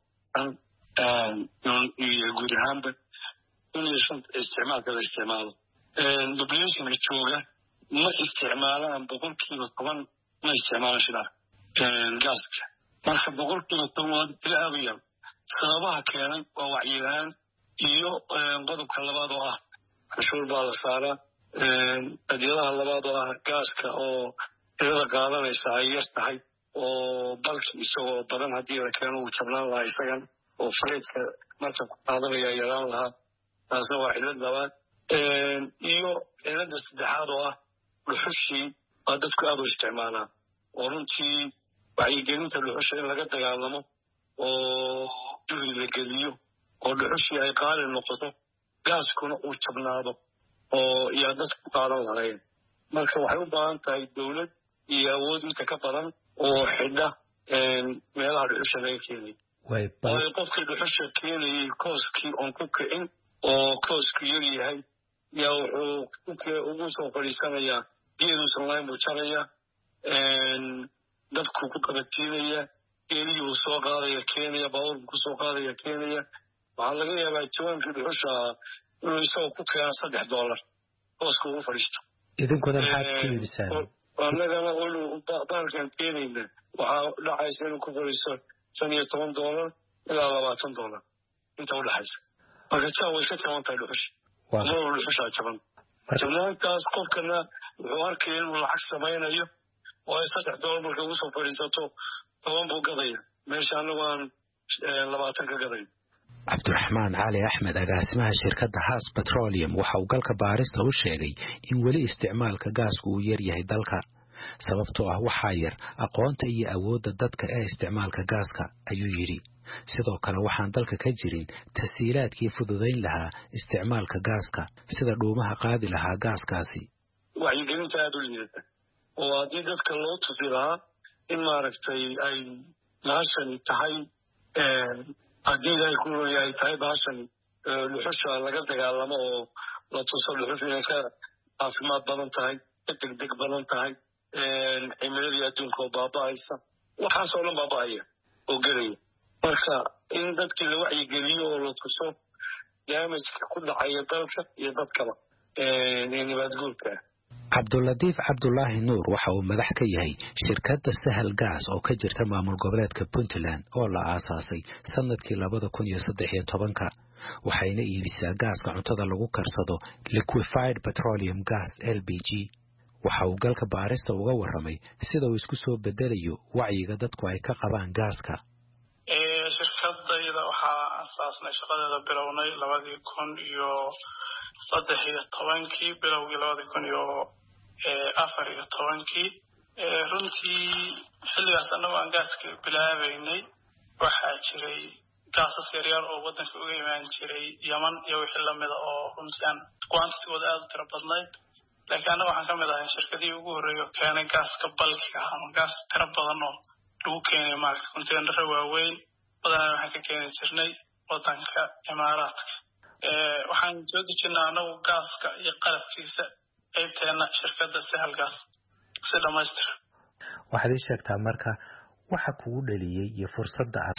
tan iyo guud ahaanba kun iyo shan isticmaalka la isticmaalo. populationka jooga ma isticmaalaan boqolkiiba toban ma isticmaalaan shidaal gaaska. marka boqolkiiba toban waa tiro aad u yar. sababaha keenay waa wacyilaan iyo qodobka labaad oo ah cashuur baa la saaraa. adyadaha labaad oo ah gaaska oo tirada qaadanaysa ay yar tahay oo balki isagoo badan haddii la keeno uu jabnaan lahaa isagan oo freydka marka ku qaadanaya yaraan lahaa. taasna waa cilad labaad. iyo cilada saddexaad oo ah dhuxushii waa dadku aad u isticmaalaa oo runtii wacyigelinta dhuxusha in laga dagaalamo oo juhdi la geliyo oo dhuxushii ay qaali noqoto gaaskuna uu jabnaado oo yaa dadku ku qaadan lahayn. marka waxay u baahan tahay dowlad iyo awood inta ka badan oo xidha meelaha dhuxusha laga keenay. waayo qofkii dhuxusha keenayay kooskii oon ku kicin oo koosku yar yahay yaa wuxuu ugu soo fadhiisanayaa geeduusan lahayn buu jaraya, dadku ku qabatiinaya, geelihii buu soo qaadaya keenaya, baabuurku ku soo qaadaya keenaya. waxaa laga yaabaa jawaankii dhuxusha inuu isagoo ku keenaa saddex dollar koosku ugu fadhiisto. idinkuna maxaad ku iibisaan? annagana baalkan keenayna waxaa dhacaysa inuu ku fadhiisto shan iyo toban dollar ilaa labaatan dollar inta u dhexaysa. marka jaa way ka jaban tahay dhuxusha. mar dhuxushaa jaban. jabnaantaas qofkana wuxuu arkaya inuu lacag samaynayo oo ay saddex dollar marka ugu soo fadhiisato toban buu gadaya meesha anagu aan labaatan ka gadayn. Cabdiraxmaan Cali Axmed agaasimaha shirkadda Haas Petroleum waxa uu galka baarista u sheegay in weli isticmaalka gaasku uu yar yahay dalka sababtoo ah waxaa yar aqoonta iyo awoodda dadka ee isticmaalka gaaska ayuu yidhi. sidoo kale waxaan dalka ka jirin tasiilaadkii fududayn lahaa isticmaalka gaaska sida dhuumaha qaadi lahaa gaaskaasi. wacyigelinta aad u liidata oo haddii dadka loo tusi lahaa in maaragtay ay bahashani tahay haddii ay ku ay tahay bahashani dhuxusha laga dagaalamo oo la tuso dhuxusha inay ka caafimaad badan tahay ka degdeg badan tahay cimiladii adduunka oo baaba'aysa waxaasoo dhan baaba'aya oo gelaya. marka in dadkii la wacyigeliyo oo la tuso daamajka ku dhacaya dalka iyo dadkaba ee nabadguurka. Cabduladiif Cabdullaahi Nuur waxa uu madax ka yahay shirkadda Sahal Gas oo ka jirta maamul goboleedka Puntland oo la aasaasay sanadkii labada kun iyo saddex iyo tobanka. waxayna iibisaa gaaska cuntada lagu karsado liquefied petroleum gas L P G. waxa uu galka baarista uga warramay sida uu isku soo bedelayo wacyiga dadku ay ka qabaan gaaska. ee shirkadayda waxaa aasaasnay shaqadeeda bilownay labadii kun iyo saddex iyo tobankii bilowgii labadii kun iyo afar iyo tobankii. runtii xilligaas annagu aan gaaska bilaabaynay waxaa jiray gaasas yaryar oo waddanka uga imaan jiray Yaman iyo wixii lamida oo runtii aan quantitygooda aad u tiro badnayd. laakiin annaga waxaan ka mid ahay shirkadii ugu horreeyay oo keenay gaaska balkiga ama gaas tiro badan oo lagu keenay maaragtay containaro waaweyn badanaa waxaan ka keeni jirnay wadanka imaaraadka waxaan soo dejinaa anagu gaaska iyo qalabkiisa qaybteena shirkadda Sahal Gas si dhamaystiran. waxaad ii sheegtaa marka waxa kugu dhaliyay iyo fursadda aad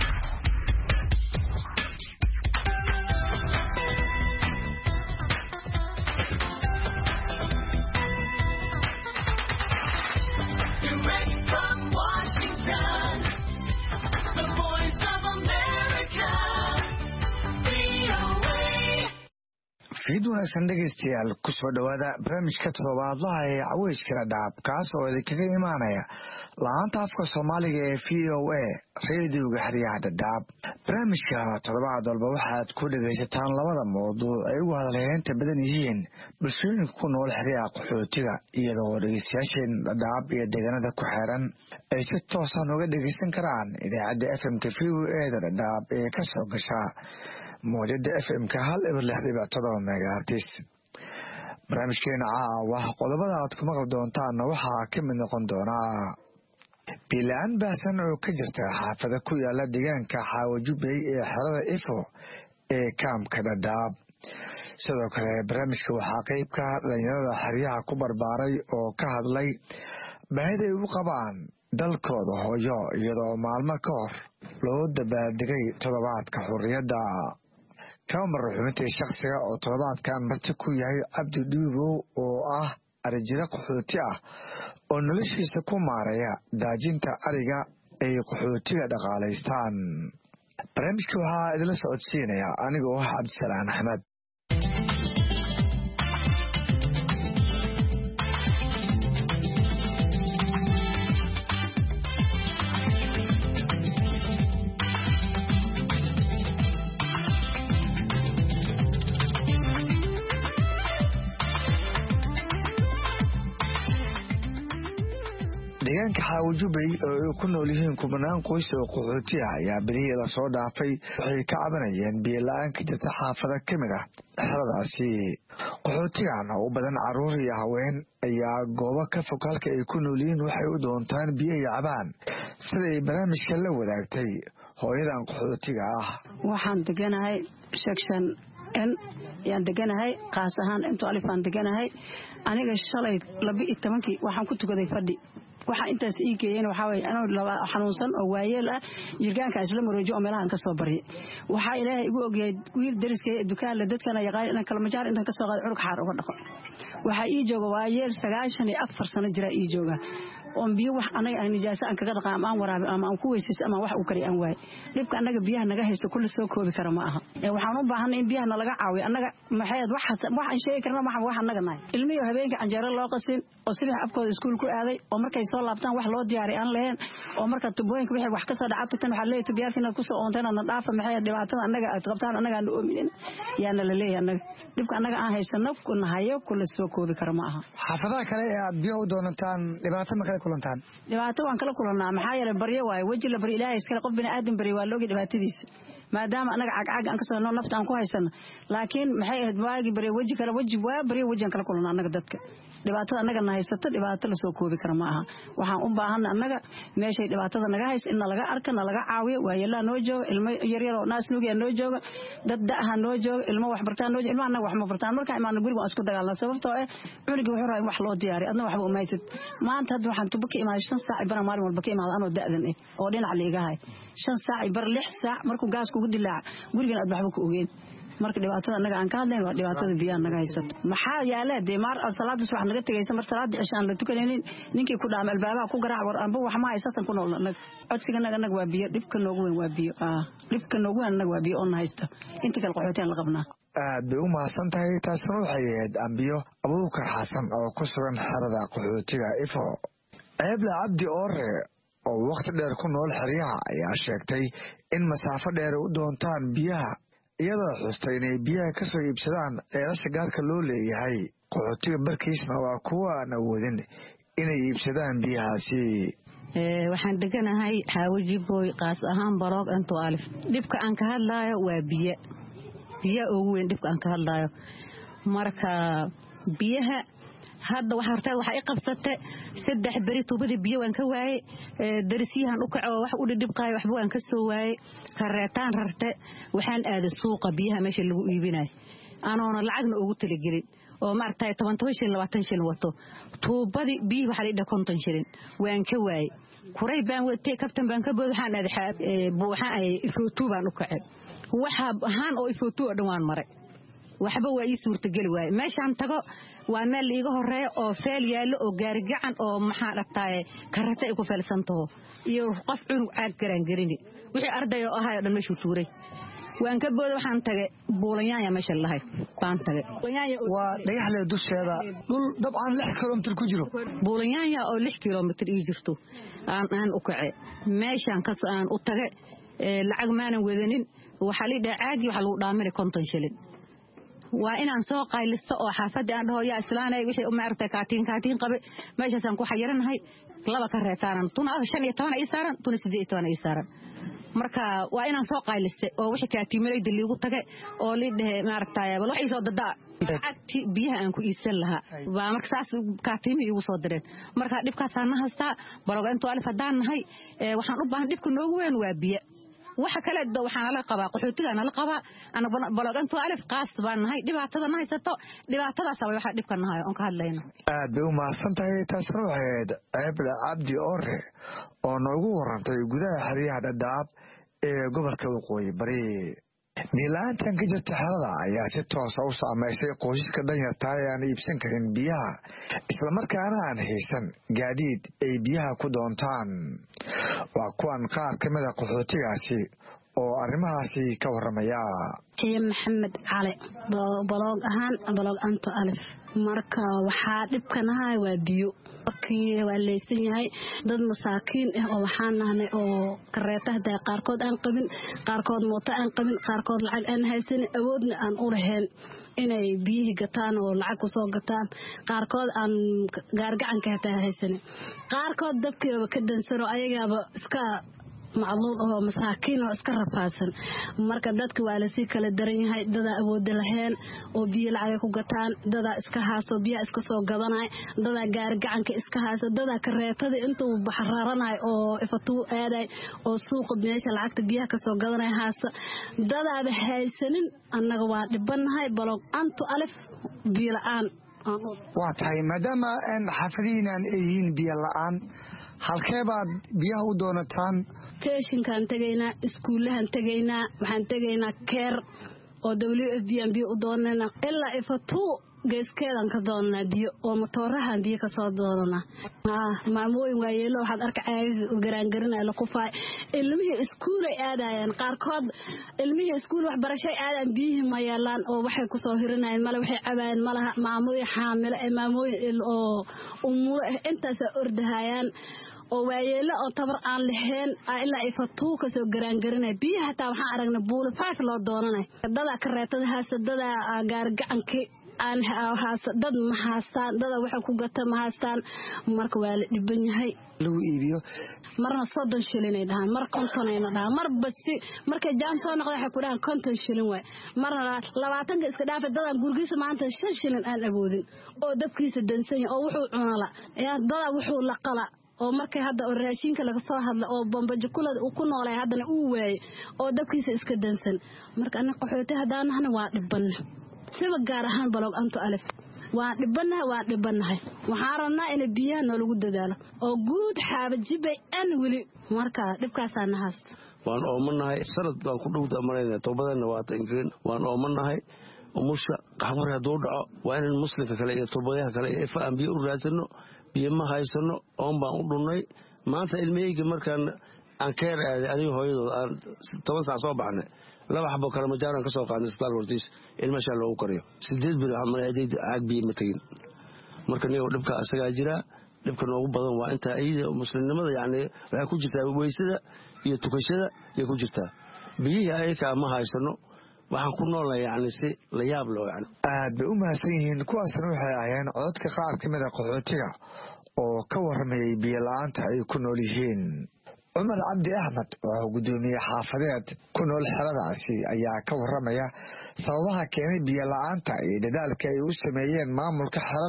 fiid wanaagsan dhegaystayaal ku soo dhowaada barnaamijka toddobaadlaha ee caweyskala dhaab kaas oo idinkaga imaanaya laanta afka soomaaliga ee v o a reediyoga xeryaha dhadhaab. barnaamijka toddobaad walba waxaad ku dhegaysataan labada mawduuc ay ugu hadalheynta badan yihiin bulshooyinka ku nool xeryaha qaxootiga iyadoo dhegaystayaasheen dhadhaab iyo deegaanada ku xeeran ay si toosan uga dhegaysan karaan idaacadda f m-ka v o a da dhadhaab ee ka soo gasha mowjada f m-ka hal eber lix dhibic todoba megahertis. barnaamijkeena caawa qodobada aad ku maqli doontaanna waxaa ka mid noqon doonaa biila-aan baahsan oo ka jirta xaafada ku yaala deegaanka xaawajubey ee xerada ifo ee kaamka dhadhaab. sidoo kale barnaamijka waxaa qeybka dhalinyarada xeryaha ku barbaaray oo ka hadlay baahiday u qabaan dalkooda hooyo iyadoo maalmo ka hor loo dabaaldegay toddobaadka xurriyadda. kama marro xubintii shakhsiga oo toddobaadkan marti ku yahay cabdi dhuubow oo ah arijiro qaxooti ah oo noloshiisa ku maaraya daajinta ariga ay qaxootiga dhaqaalaystaan. barnaamijka waxaa idinla socodsiinaya aniga oo ah cabdisalaan axmed. deegaanka xaawajubey oo ay ku nool yihiin kubanaan qoys oo qaxooti ah ayaa bilihii lasoo dhaafay waxay ka cabanayeen biyo la-aan ka jirta xaafada ka mid ah xeradaasi. qaxootigan oo u badan carruur iyo haween ayaa goobo ka fog halka ay ku nool yihiin waxay u doontaan biyo iyo cabaan siday barnaamijka la wadaagtay hooyadan qaxootiga ah. waxaan deganahay section n yaan deganahay qaas ahaan intu alifaan deganahay aniga shalay laba iyo tobankii waxaan ku tukaday fadhi. waxa intaas ii geeyeen waxa way anoo laba xanuunsan oo waayeel ah jirgaanka isla maroojo oo meelahan ka soo bari waxa ilaahay igu ogyahay wiil dariskay dukaan la dadkana yaqaan in kala majaar inta ka soo qaad curug xaar uga dhaqo waxa ii jooga waayeel sagaashan iyo afar sano jira ii jooga oo biyo wax anaga ay nijaasa aan kaga dhaqaa ama aan waraabi ama aan ku weysis ama wax u kari aan waay dhibka anaga biyaha naga haysto kulli soo koobi kara ma aha ee waxaan u baahanay in biyaha nalaga caawiyo anaga maxayd wax wax aan sheegi karna waxa wax anaga nahay ilmiyo habeenka anjeero loo qasin oo sidii abkooda iskuul ku aaday oo markay soo laabtaan wax loo diyaariyo aan leen oo marka tubooyinka wixii wax ka soo dhacay tan waxa leeyahay tubiyaasina ku soo oonteen aan dhaafa maxay dhibaatada anaga aad qabtaan anaga aan oominin yaana la leeyahay anaga dhibka anaga aan haysano ku nahayo kulli soo koobi kara ma aha. xaafadaha kale ee aad biyo u doonataan dhibaato ma kala kulantaan? dhibaato waan kala kulanaa maxaa yeelay baryo waay waji la bari ilaahay iska qof bini aadam bari waa looga dhibaatadiisa maadaama anaga cagcag aan ka soo nafta aan ku haysano laakiin maxay ahayd waagi bari waji kala waji waa bari waji aan kala kulanaa anaga dadka dhibaatada anaga na haysato dhibaato la soo koobi kara ma aha. waxaan u baahanaa anaga meeshay dhibaatada naga haysto in laga arko na laga caawiyo waayela noo jooga ilmo yar yar oo naas nuuga noo jooga dad da'aha noo jooga ilmo wax bartaan noo jooga ilmo anaga wax ma bartaan marka imaan guriga aan isku dagaalnaa sababtoo ah cunigi wuxuu raay wax loo diyaariyo adna waxba uma haysid maanta hadda waxaan tuba ka imaaday shan saac bar maalin walba ka imaado anoo da'dan eh oo dhinac leegahay shan saac bar lix saac markuu gaas kugu dilaac gurigan aad waxba ku ogeen marka dhibaatada anaga aan ka hadlayn waa dhibaatada biyaha naga haysato maxaa yaala de maar salaada subax naga tagaysa mar salaada cishaan la tukanaynin ninkii ku dhaam albaabaha ku garaac war anba wax ma haysan ku nool anaga codsiga naga naga waa biyo dhibka noogu weyn waa biyo ah dhibka noogu weyn naga waa biyo oo haysta inta kale qaxooteen la qabnaa. aad bay u mahadsan tahay taasna waxay ahayd ambiyo Abuukar Xasan oo ku sugan xerada qaxootiga ifo. Eebla Cabdi Oore oo waqti dheer ku nool xeryaha ayaa sheegtay in masaafo dheer u doontaan biyaha iyadoo xustay inay biyaha ka soo iibsadaan ceelasha gaarka loo leeyahay qaxootiga barkiisna waa kuwa aan awoodin inay iibsadaan biyahaasi. waxaan deganahay xaawajibooy qaas ahaan baroog intu alif dhibka aan ka hadlaayo waa biyo biyo ugu weyn dhibka aan ka hadlaayo marka biyaha hadda waxa hartay waxa ay qabsatay saddex bari tuubada biyo waan ka waayay darisiyahan u kaco wax u dhibqaay waxba waan ka soo waayay kareetaan rarte waxaan aaday suuqa biyaha meesha lagu iibinayo anoona lacagna ugu talagelin oo maartay toban shilin labaatan shilin wato tuubadii biyo waxa la dhigay konton shilin waan ka waayay kuray baan watay kabtan baan ka bood waxaan aaday buuxa ay ifootu baan u kacay waxa ahaan oo ifootu dhan waan maray waxba waa ii suurta gali waay meeshaan tago waa meel iiga horeeyo oo feel yaalo oo gaari gacan oo maxaa dhaqtaay karata ay ku feelsanto iyo qof cunug caag garan garini wixii arday oo ahaa dhan meeshu tuuray waan ka boodo waxaan tagay buulanyaaya meesha lahayd baan tagay waa dhagaxle dusheeda dhul dabcan lix kilomitir ku jiro buulanyaaya oo lix kilomitir ii jirto aan aan u kacay meeshaan ka aan u tagay lacag maanan wadanin waxa la dhacaagi waxa lagu dhaamay konton shilin waa inaan soo qaylisto oo xaafadda aan dhaho yaa islaanay wixii uma artay kaatiin kaatiin qabe meeshaasaan ku xayiranahay laba ka reetaanan tuna shan iyo toban ay saaran tuna siddeed iyo toban ay saaran marka waa inaan soo qaylistay oo wixii kaatiimay daliigu tagay oo lidhe ma artay bal wax soo dadaa agti biyaha aan ku iibsan lahaa waa marka saas kaatiimi igu soo direen marka dhibkaas aan haystaa baloga intuu alif hadaan nahay waxaan u baahan dhibka noogu weyn waa biyo waxa kale dad waxaan la qabaa qaxootiga la qabaa ana balogantu alif qaas baan nahay dhibaatada ma haysato dhibaatadaas waxa dhibka nahay oo ka hadlayno aad bay u mahadsantahay tasruuxeed Abla Abdi Orre oo noogu warantay gudaha xariyaha Dadaab ee gobolka Waqooyi Bari Milaantan ka jirta xalada ayaa si toos ah u saameysay qoysaska danyarta ah aan iibsan karin biyaha isla markaana aan haysan gaadiid ay biyaha ku doontaan waa kuwan qaar ka mid ah qaxootigaasi oo arrimahaasi ka waramaya Kee Maxamed Cali baloog ahaan baloog anto alif marka waxa dhibkanahay waa biyo markii waa leesan yahay dad masaakiin ah oo waxaan nahnay oo kareetaha qaarkood aan qabin qaarkood mooto aan qabin qaarkood lacag aan haysan awoodna aan u lahayn inay biyo gataan oo lacag ku soo gataan qaarkood aan gaargacan ka hataa haysan qaarkood dabkeeba ka dansano ayagaaba iska macluul oo masaakiin oo iska rafaasan marka dadka waa la si kala daran yahay dad awood lahayn oo biyo lacag ku gataan dad iska haaso biyo iska soo gadanay dad gaar gacanka iska haaso dad kareetada intuu baxraaranay oo ifatu aaday oo suuq meesha lacagta biyaha ka soo gadanay haasa dad aad haysanin annaga waa dhibanahay baloog antu alif biyo la'aan waa tahay maadaama aan xafadiinaan yihiin biyo la'aan halkee baad biyaha u doonataan teeshinkaan tagaynaa iskuulahan tagaynaa waxaan tagaynaa keer oo W F B biyo u doonana ilaa ifatu geeskeedan ka doonana biyo oo matoorahan biyo ka soo doonana ah maamooyin waayeelo waxaad arkay garaan garanay la kufaay ilmihii iskuul ay aadayaan qaarkood ilmihii iskuul wax barashay aadaan biyo ma yeelaan oo waxay ku soo hirinayaan mala waxay cabaan malaha maamooyin xaamilo ee maamooyin oo umuur intaas ordahayaan oo waayeelo oo tabar aan lahayn ilaa ay fatu ka soo garaan garanay biyaha taa waxaan aragnay buul five loo doonanay dad kareetada haasadada gaar gacanki aan haasa dad ma haastaan dad waxa ku gata ma haastaan marka waa la dhiban yahay lagu iibiyo marna soddon shilin ay dhahaan mar konton ay dhahaan mar basi markay jaam soo noqday waxa ku dhahaan konton shilin way marna labaatan ka iska dhaafay dad gurgiisa maanta shan shilin aan awoodin oo dabkiisa dansan oo wuxuu cunala yaa dad wuxuu la qala oo markay hadda oo raashinka laga soo hadla oo bambajo kulada uu ku noolay hadana uu waayay oo dabkiisa iska dansan marka anaga qaxooti hadaanahna waa dhiban siba gaar ahaan baloog anto alif waa dhibanahay waa dhibanahay waxaan rabnaa in biyaha nalagu dadaalo oo guud xaabajibay aan wali marka dhibkaas aan haysto waan oomanahay sanad baan ku dhowda marayna toobadana waa tangreen waan oomanahay umusha qamar haduu dhaco waa in muslimka kale iyo toobadaha kale ee faan biyo u raasano biyo ma haysano oon baan u dhunnay maanta ilmahayga markaan aan keer aaday aniga hooyadood aan toban saac soo baxnay laba xabo kala majaaran ka soo qaadnay isbitaal hortiis ilmasha loogu kariyo sideed bil waxaan maleeyay aag biyo ma tagin marka niyo dhibka asaga jira dhibka noogu badan waa inta ayada muslimnimada yaani waxa ku jirta weysada iyo tukashada iyo ku jirta biyaha ayka ma haysano waxaan ku noolnahay yaani si la yaab loo yaani aad bay u mahadsan yihiin kuwaasna waxay ahaayeen codadka qaar ka mid ah qaxootiga oo ka waramayay biyo la'aanta ay ku nool yihiin Umar Abdi Ahmed oo gudoomiye xaafadeed ku nool xeradaasi ayaa ka waramaya sababaha keenay biyo la'aanta iyo dadaalka ay u sameeyeen maamulka xerada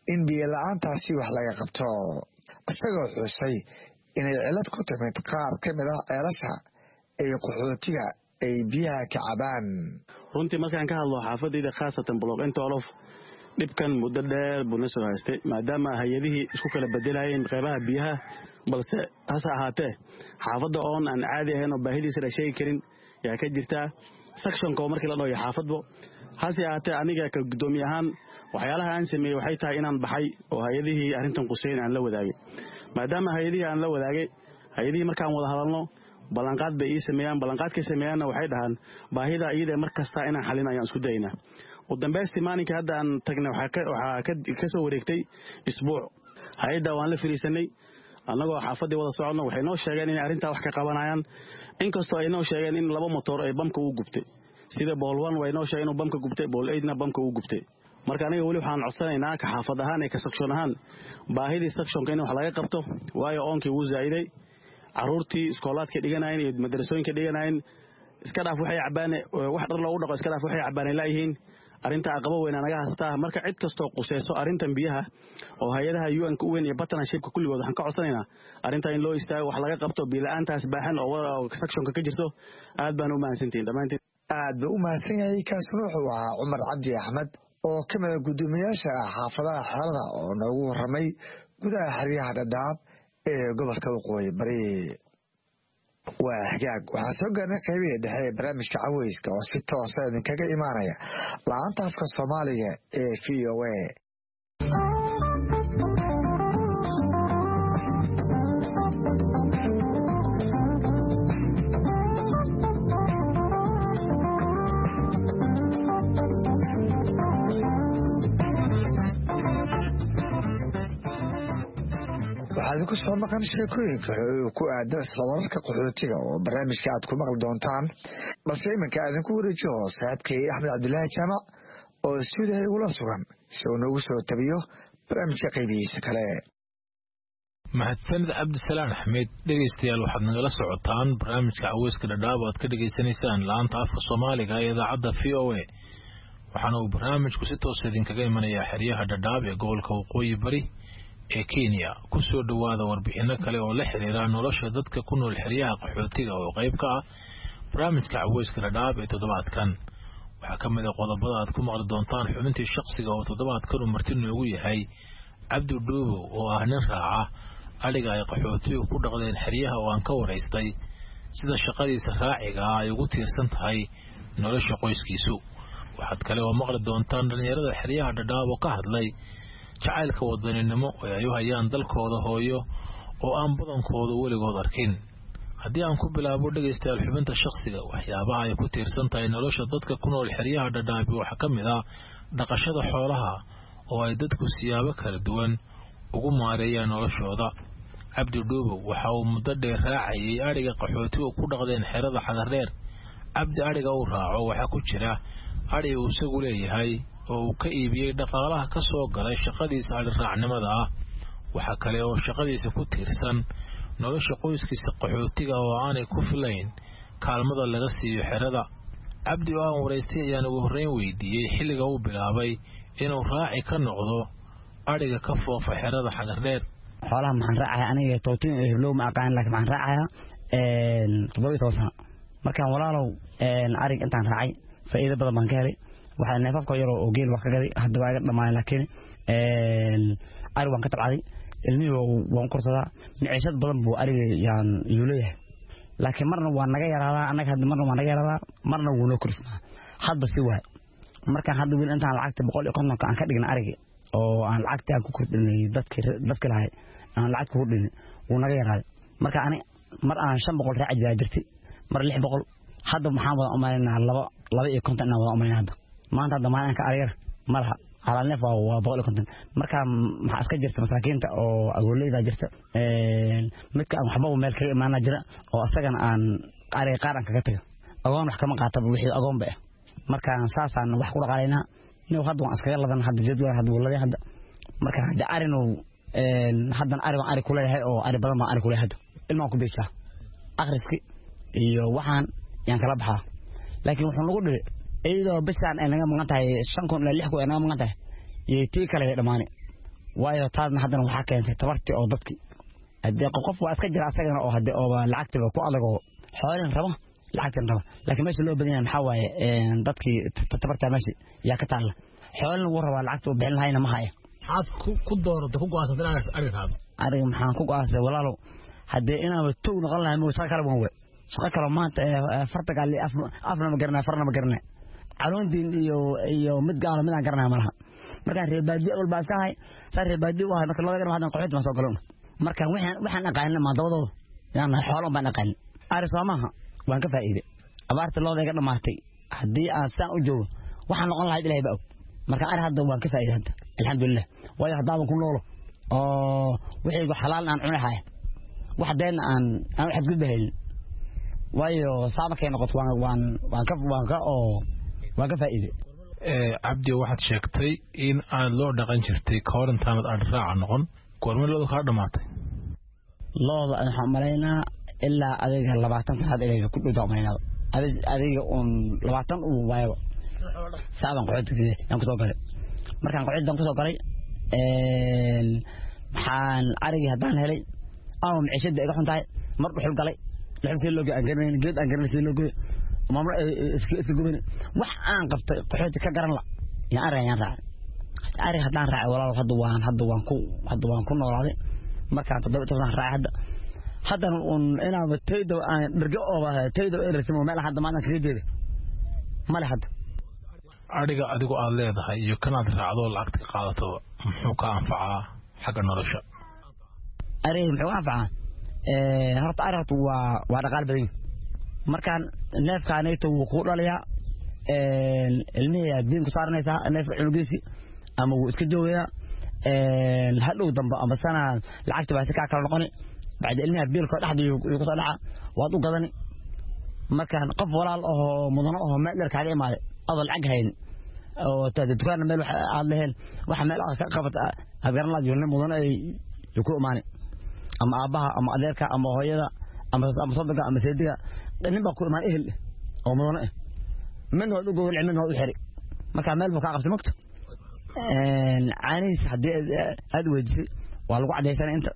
in biyo la-aantaasi wax laga qabto isagoo xusay inay cilad ku timid qaar ka mid ah ceelasha ay qaxootiga ay biyaha ka cabaan. runtii markaan ka hadlo xaafadayda khaasatan block intolof dhibkan muddo dheer buu na soo haystay maadaama hay-adihii isku kala bedelayeen qaybaha biyaha balse hase ahaatee xaafadda oon aan caadi ahayn oo baahidiisa la sheegi karin yaa ka jirtaa sectionka oo markii la dhahoyo xaafadbo hase ahaatee aniga ka guddoomiye ahaan waxyaalaha aan sameeyey waxay tahay inaan baxay oo hay-adihii arrintan quseyn aan la wadaagay maadaama hay-adihii aan la wadaagay hay-adihii markaan wada hadalno ballanqaad bay ii sameeyaan ballanqaadkay sameeyaanna waxay dhahaan baahida iyada mar kasta inaan xalin ayaan isku daynaa u dambaystii maalinka hadda aan tagnay waxaa ka soo wareegtay isbuuc hay-adda waan la fariisanay annagoo xaafaddii wada socodno waxay noo sheegeen inay arrintaa wax ka qabanayaan inkastoo ay noo sheegeen in laba motor ay bamka uu gubtay sida bool one way noo sheegeen inuu bamka gubtay bool eightna bamka uu gubtay marka aniga weli waxaan codsanaynaa ka xaafad ahaan ee ka section ahaan baahidii sectionka in wax laga qabto waayo oonkii wuu zaa'iday carruurtii iskoolaadka dhiganayeen iyo madrasooyinka dhiganayeen iska dhaaf waxay cabaane wax dhar loogu dhaqo iska dhaaf waxay cabaanay laayihiin arrinta aqabo weyn naga haystaa marka cid kastoo quseyso arrintan biyaha oo hay-adaha U N ka u weyn iyo partnershipka kulligood waxaan ka codsanaynaa arrinta in loo istaago wax laga qabto biila-aantaas baaxan oo sectionka ka jirto aad baan u mahadsantihiin dhammaantiin aad buu u mahadsan yahay kaasna wuxuu ahaa Cumar Cabdi Axmed oo ka mid ah guddoomiyaasha xaafadaha xeelada oo noogu warramay gudaha xeryaha Dhadhaab ee gobolka Waqooyi Bari. waa hagaag waxaa soo gaarnay qaybihii dhexe ee barnaamijka caweyska oo si toosa idinkaga imaanaya laanta afka Soomaaliga ee V O A. waxaad ku soo maqan sheekooyinka ku aadan isla wararka qaxootiga oo barnaamijka aad ku maqli doontaan balse iminka aadinku wareejiyo saaxiibkay Axmed Cabdilaahi Jaamac oo stuudiyaha igula sugan si uu noogu soo tabiyo barnaamijka qaybihiisa kale. mahadsanid Cabdisalaan Axmed. dhegeystayaal waxaad nagala socotaan barnaamijka caweyska Dhadhaab oo aad ka dhegeysanaysaan laanta afka Soomaaliga ee idaacadda V O A waxaana uu barnaamijku si toos idinkaga imanayaa xeryaha Dhadhaab ee gobolka Waqooyi Bari ee Kenya. ku soo dhawaada warbixino kale oo la xiriira nolosha dadka ku nool xeryaha qaxootiga oo qayb ka ah barnaamijka caweyska Dhadhaab ee toddobaadkan. waxaa ka mid ah qodobada aad ku maqli doontaan xubintii shakhsiga oo toddobaadkan uu marti noogu yahay Cabdi Dhuubo oo ah nin raaca adiga ay qaxootigu ku dhaqdeen xeryaha oo aan ka waraystay sida shaqadiisa raaciga ah ay ugu tiirsan tahay nolosha qoyskiisu. waxaad kale oo maqli doontaan dhalinyarada xeryaha Dhadhaab oo ka hadlay jacaylka wadaninimo ee ay u hayaan dalkooda hooyo oo aan badankooda weligood arkin. haddii aan ku bilaabo dhegeystayaal xubinta shakhsiga waxyaabaha ay ku tiirsan tahay nolosha dadka ku nool xeryaha Dhadhaab waxaa ka mid ah dhaqashada xoolaha oo ay dadku siyaabo kala duwan ugu maareeyaan noloshooda. Cabdi Dhuubo waxa uu muddo dheer raacayay ariga qaxootiga ku dhaqdeen xerada Xagardheer. Cabdi ariga uu raaco waxa ku jira ari uu isagu leeyahay oo uu ka iibiyey dhaqaalaha ka soo galay shaqadiisa ari raacnimada ah. waxa kale oo shaqadiisa ku tiirsan nolosha qoyskiisa qaxootiga oo aanay ku filayn kaalmada laga siiyo xerada. Cabdi oo aan waraystay ayaan ugu horreyn weydiiyey xilliga uu bilaabay inuu raaci ka noqdo ariga ka foofa xerada Xagardheer. xoolaha maxaan raacaya aniga tootin heblow ma aqaan laakiin maxaan raacaya een toddoba iyo toban sano markaan walaalow een arig intaan raacay faa'iido badan baan ka helay waxaan neefafka yar oo geel wax ka gaday hadda waa iga dhamaan laakiin een arig waan ka tabcaday ilmihi waan korsadaa miciishad badan buu ariga yaan iyuu leeyahay laakiin marna waa naga yaraadaa annaga hadda marna waa naga yaraadaa marna wuu noo korsmaa hadba si waay markaan hadda wiil intaan lacagta boqol iyo kontonka aan ka dhigna arigi oo aan lacagta aan ku kordhinay dadka dadka lahay aan lacag ku kordhinay wuu naga yaraaday marka ani mar aan shan boqol raaci jiraa jirtay mar lix boqol hadda maxaan wada umaynaa laba laba iyo konton inaan wada umaynaa hadda maanta hadda maalinka arigar malaha على نفع وبقول لكم مركا محاسكة جرت مساكين أو أقول لي إذا جرت متك أم حبوا مالك ما نجرا أو أستجن عن على قارن كتير أقوم محكمة قاطب وحي أقوم به مركا ساسا وحقول علينا إنه خدوا أسكير لذن حد جدول حد ولا حد مركا هذا أرنو حدا أري أري كل هاي أو أري بدل ما أري كل هذا الموقف بيسا آخر سكي يوحان يعني كلبها لكن وحنا نقول إذا بس عن أنا ما قطعي شنكون للحكو أنا ما قطعي يتي كله دماني waayo taadna haddana waxaa keentay tabartii oo dadkii haddii qof waa iska jira asagana oo haddii oo lacagtiba ku adagoo xoolin rabo lacagtan rabo laakiin meesha loo badan yahay maxaa waaye dadkii tabartaa meesha yaa ka taalla xoolin wuu rabaa lacagta uu bixin lahayna ma haya maxaad ku dooratay ku go'aansatay inaad arigaado ariga maxaan ku go'aansaday walaalow haddii inaaba tow noqon lahay ma shaqa kale waan wey shaqa kale maanta fartaga li afna ma garanay farna ma garanay caloontiin iyo iyo mid gaalo mid aan garanay malaha markaan reer baadiye walba iska hay saa reer baadiye u hay marka laga garanayo hadan qaxooti ma soo galowna markaan waxaan waxaan aqaanin ma dabadooda yaan xoolo baan aqaanin ari Soomaha waan ka faa'iiday abaarta looda iga dhamaatay haddii aan saan u joogo waxaan noqon lahayd ilaahay baa og marka ari hadda waan ka faa'iiday hadda alxamdulillah waayo haddaan ku noolo oo wixii ku xalaal aan cunahay wax deen aan aan wax gudba helin waayo saabakay noqoto waan waan waan ka waan ka oo waan ka faa'iiday ee abdi waxaad sheegtay in aan loo dhaqan jirtay koorantaanad aan raac noqon goorma loo ka dhamaatay looda waxaan maleynaa ilaa adiga labaatan sanaad ilaga ku dhigto maleynaa adiga un labaatan uu waayo saaban qoxoodkii aan ku soo galay markaan qoxooddan ku soo galay een maxaan arigi hadaan helay aan micishada iga xuntahay mar dhuxul galay dhuxul si loo gaan garanay geed aan garanay si loo gooy maamul iska iska gubin wax aan qabtay qoxood ka garan la ya arayaan raac ari hadaan raac walaal hadda waan hadda waan ku hadda waan ku noolaaday markaan toddoba toban raac hadda haddana un inaaba tayda aan dharga oo tayda irtimo meel hadda maanta kaga jeeday male hadda ariga adigu aad leedahay iyo kanaad raacdo lacagta ka qaadato muxuu ka anfacaa xagga nolosha ariga muxuu anfacaa ee horta ariga waa waa dhaqaal badan markaan neefkaanayto wuu ku dhaliyaa een ilmihiisa diin ku saarnaysa neef cunugiisi ama wuu iska joogayaa een hadhow dambe ama sana lacagta baa si ka kala noqoni بعد ilmiha biilka dhaxdii uu ku soo dhaca waad u gadani markaan qof walaal oo mudano oo meel kaaga imaaday adal ag hayn oo taada dukaan meel waxa aad leheen waxa meel ka qabata agaran la joogna mudano ay ku imaani ama aabaha ama adeerka ama hooyada ama ama sadaqa ama seediga nin baa ku imaan ehel oo mudano ah min waa u gowrac min waa u xiri marka meel buu ka qabtay magto een aanis hadii aad weydiisay waa lagu cadeysana inta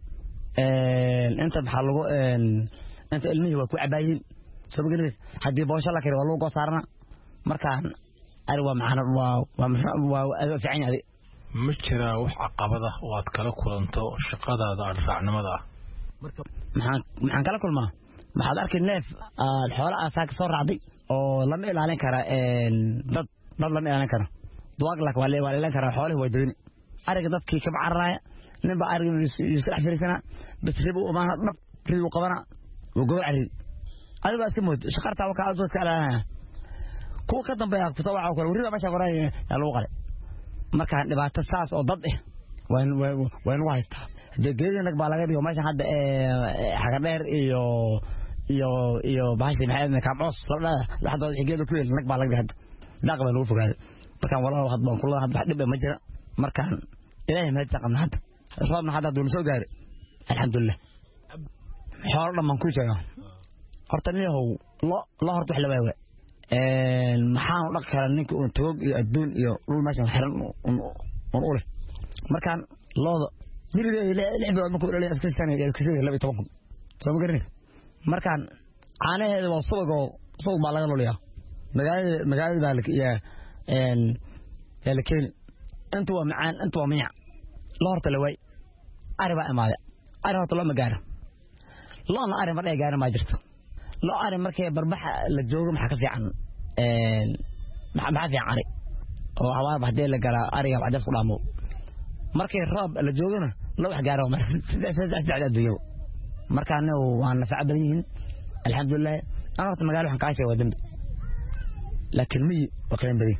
inta maxaa lagu inta ilmihii waa ku cabaayeen sababta hadii boosho la kari waa lagu go'saarna markaan ari waa macna waa waa fiican yahay ma jira wax caqabada oo aad kala kulanto shaqadaada raacnimada marka maxaan maxaan kala kulmaa maxaad arkay neef xoolo asaga soo raacday oo lama ilaalin kara dad dad lama ilaalin kara duwaag la waa la ilaalin kara xoolaha way dooni ariga dadkii ka bacaraya nin baa ariga yusrax firisana bas ribo uma dhab ribo qabana oo goor ari adiga iska mood shaqarta waxa aad soo kala ku ka dambeeya ku tawaca kale wariga meesha qoray yaa loo qalay marka dhibaato saas oo dad ah waan waan u haystaa deegaanka baa laga dhigo meesha hadda ee xaga dheer iyo iyo iyo baashi maxay ka boos la hadda xigeedo ku yeel nag baa laga hadda daaq baa lagu fogaaday marka walaal had baan kula hadda dhib ma jira marka ilaahay ma taqaan hadda roobna hadda dul soo gaaray alxamdulillah xoolo dhamaan ku jira horta niyow lo lo horta wax la waawaa een maxaan u dhaqi karaa ninka uu toog iyo adduun iyo dhul meeshan xiran oo u leh markaan looda diriga lix bilood markuu dhalay iska sanay iska sanay laba iyo toban kun soo ma garanay markaan caanaheeda waa subagoo subag baa laga loliyaa magaalada magaalada baa la iyo een la keeni inta waa macaan inta waa miya la horta la way ari baa imaaday ari horta loo magaaro loona ari mar ay gaaraan ma jirto loo ari markay barbaxa la joogo maxaa ka fiican een maxaa fiican ari oo hawaar baxdee la gara ariga bacdas ku dhaamo markay roob la joogona loo wax gaaro mar saddex saddex adduunyo markaana waan nafac badan yihiin alxamdulillah ana horta magaalo waxaan ka caashay waa dambi laakiin mi waa qiimo badan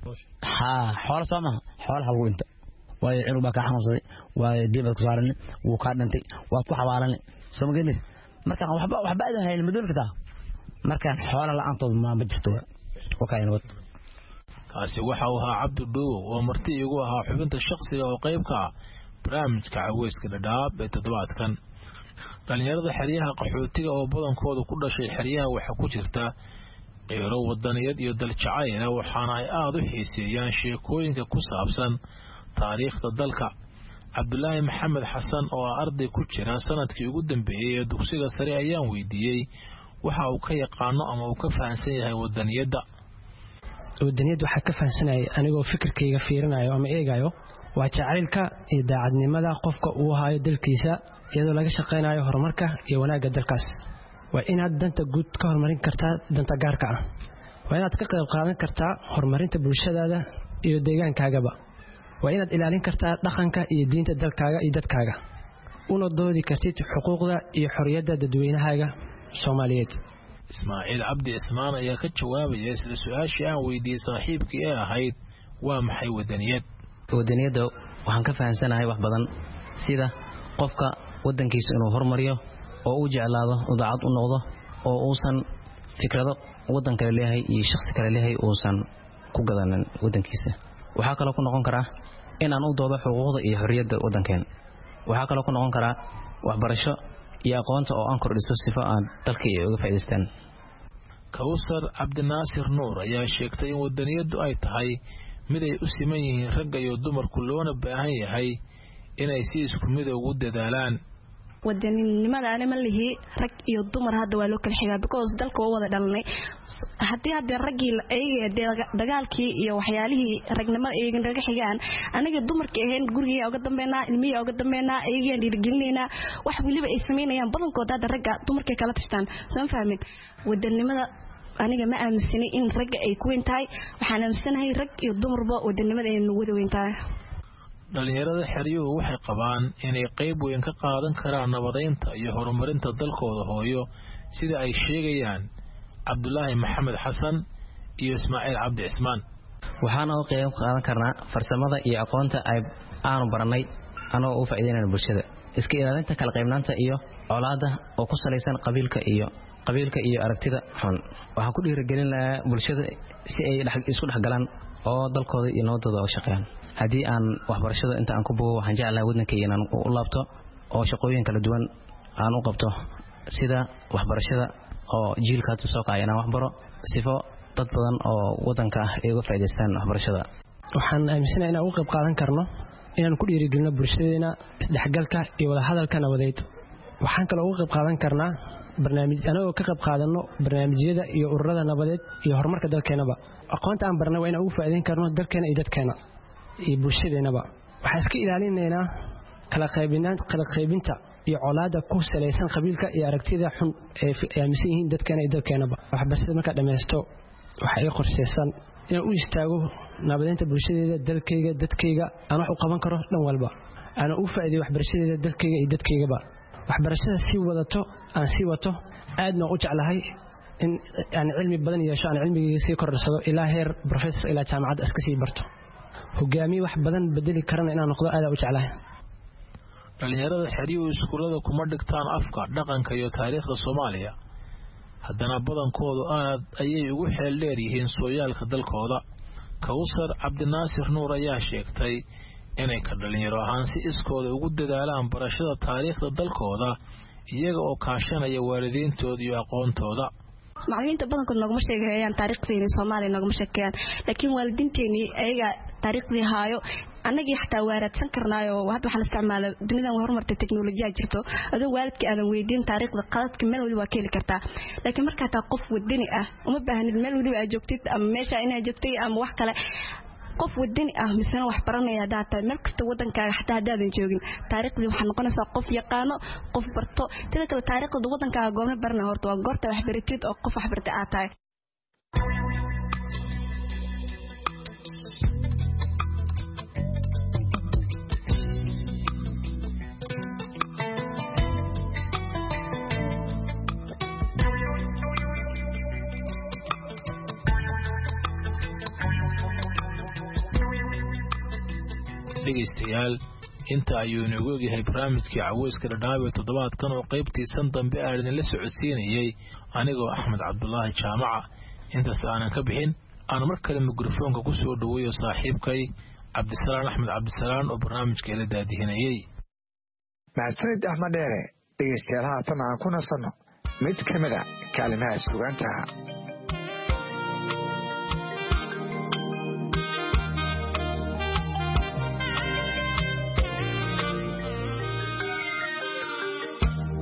ha xoolo sama xoolo halgu inta way cunug baa ka xanuunsaday way dibad ku saaran wuu ka dhantay waa ku xawaalan soo ma gelin marka waxba waxba aad hayl madul ka taa marka xoolo la aantood ma jirto oo ka inoo kaasi waxa uu ahaa Cabdi Dhow oo marti iyagu ahaa xubinta shakhsiga oo qayb ka ah barnaamijka Caweyska Dhadhaab ee toddobaadkan dhalinyarada xeryaha qaxootiga oo badankooda ku dhashay xeryaha waxa ku jirta qeyro wadaniyad iyo dal jacayl waxaana ay aad u xiiseeyaan sheekooyinka ku saabsan taariikhda dalka cabdulaahi maxamed xasan oo ah arday ku jira sanadkii ugu dambeeyey ee dugsiga sare ayaan weydiiyey waxa uu ka yaqaano ama uu ka fahansan yahay wadaniyadda. wadaniyadda waxaa ka fahansanayay anigoo fikirkayga fiirinayo ama eegayo waa jacaylka iyo daacadnimada qofka uu hayo dalkiisa iyadoo laga shaqaynayo horumarka iyo wanaagga dalkaas. waa inaad danta guud ka horumarin kartaa danta gaarka ah. waa inaad ka qayb qaadan kartaa horumarinta bulshadaada iyo deegaankaagaba. waa inaad ilaalin kartaa dhaqanka iyo diinta dalkaaga iyo dadkaaga una doodi kartid xuquuqda iyo xorriyadda dadweynahaaga Soomaaliyeed. Ismaaciil Cabdi Ismaan ayaa ka jawaabaya sida su'aashii aan weydiiyey saaxiibkii ee ahayd waa maxay wadaniyad. wadaniyadda waxaan ka fahansanahay wax badan sida qofka wadankiisa inuu horumariyo oo uu jeclaado oo daacad u noqdo oo uusan fikrado wadan kale leeyahay iyo shakhsi kale leeyahay uusan ku gadanin wadankiisa. waxaa kale ku noqon karaa in aan u doodo xuquuqda iyo xorriyadda wadankeen. waxaa kale ku noqon karaa waxbarasho iyo aqoonta oo aan kordhiso sifo aan dalka iyo uga faa'iideystaan. Kawsar Cabdinaasir Nuur ayaa sheegtay in wadaniyaddu ay tahay mid ay u siman yihiin ragga iyo dumarku loona baahan yahay inay si isku mid ugu dadaalaan. wadaninimada aan ma lihi rag iyo dumar hadda waa loo kala xigaa because dalka waa wada dhalanay hadii hadda ragii ay dagaalkii iyo waxyaalihii ragnimada ay naga xigaan anaga dumarkii ahayn guriga uga dambeynaa ilmiga uga dambeynaa ayagii dhiirigelinayna wax waliba ay sameynayaan badankooda hadda ragga dumarkii kala tashtaan soo fahmin wadanimada aniga ma aaminsani in ragga ay ku weyn tahay waxaan aaminsanahay rag iyo dumarba wadanimada ay nagu wada weyn tahay. dhalinyarada xeryuhu waxay qabaan inay qayb weyn ka qaadan karaan nabadeynta iyo horumarinta dalkooda hooyo sida ay sheegayaan cabdulaahi maxamed xasan iyo ismaaciil cabdi cismaan. waxaan oo qayb qaadan karnaa farsamada iyo aqoonta ay aanu baranay anoo u faa'iideynayna bulshada iska ilaalinta kala qaybnaanta iyo colaadda oo ku salaysan qabiilka iyo qabiilka iyo aragtida xun. waxaan ku dhiirigelin lahaa bulshada si ay isku dhexgalaan oo dalkooda iyo nabadooda u shaqeeyaan. haddii aan waxbarashada inta aan ku bogo waxaan jeclahay wadankayga inaan u laabto oo shaqooyin kala duwan aan u qabto sida waxbarashada oo jiilka hadda soo kacay inaan waxbaro sifo dad badan oo wadanka ah ay uga faa'iideystaan waxbarashada. waxaan aaminsanahay inaan u qayb qaadan karno inaan ku dhiirigelino bulshadeena isdhexgalka iyo wada hadalka nabadeed. waxaan kaloo uga qayb qaadan karnaa barnaamij anagoo ka qayb qaadano barnaamijyada iyo ururada nabadeed iyo horumarka dalkeenaba. aqoonta aan barnay waa inaan ugu faa'iideyn karno dalkeena iyo dadkeena iyo bulshadeenaba. waxaan iska ilaalinaynaa kala qaybinaan kala qaybinta iyo colaadda ku salaysan qabiilka iyo aragtida xun ee aaminsan yihiin dadkeena iyo dalkeenaba. waxbarashada markaa dhammaysto waxaa ii qorshaysan inaan u istaago nabadeynta bulshadeeda dalkayga dadkayga aan wax u qaban karo dhan walba aan u faa'iideeyo waxbarashadeeda dalkayga iyo dadkaygaba. waxbarashada si wadato aan si wato aadna u jeclahay in aan cilmi badan yeesho aan cilmigayga sii kordhisado ilaa heer professor ilaa jaamacadda iska sii barto hogaamiye wax badan bedeli karana inaan noqdo aad u jeclahay. dhalinyarada xeryuhu iskuulada kuma dhigtaan afka dhaqanka iyo taariikhda Soomaaliya haddana badankoodu aad ayay ugu xeel dheer yihiin sooyaalka dalkooda. Kawsar Cabdinaasir Nuur ayaa sheegtay inay ka dhalinyaro ahaan si iskooda ugu dadaalaan barashada taariikhda dalkooda iyaga oo kaashanaya waalidiintooda iyo aqoontooda. macallimiinta badankood naguma sheegayaan taariikhdeena Soomaaliya naguma sheekayaan laakiin waalidiinteeni ayaga taariikhdii haayo anagii xataa waaradsan karnaayo hadda waxaan isticmaalaa dunidan horumartay teknolojiyada jirto adoo waalidka aadan weydiin taariikhda qaladka meel waliba waa keeli kartaa laakiin marka taa qof wadani ah uma baahnid meel waliba aad joogtid ama meesha inaad joogtay ama wax kale qof wadani ah misana wax baranaya data meel kasta wadankaaga xataa hadaadan joogin taariikhdii waxa noqonaysaa qof yaqaano qof barto tada kale taariikhda wadankaaga goobna barna horta waa goorta wax baratid oo qof wax bartay aad tahay. dhegeystayaal inta ayuu inagu ogyahay barnaamijkii caweyska dhadhaab ee toddobaadkan oo qaybtiisan dambe aan idinla socodsiinayay anigoo Axmed Cabdulaahi Jaamaca. intaas aanan ka bixin aan mar kale mikrofoonka ku soo dhaweeyo saaxiibkay Cabdisalaan Axmed Cabdisalaan oo barnaamijka la daadihinayay. mahadsanid Axmed Dheere. dhegeystayaal haatan aan ku nasanno mid ka mid ah kaalimaha suugaanta.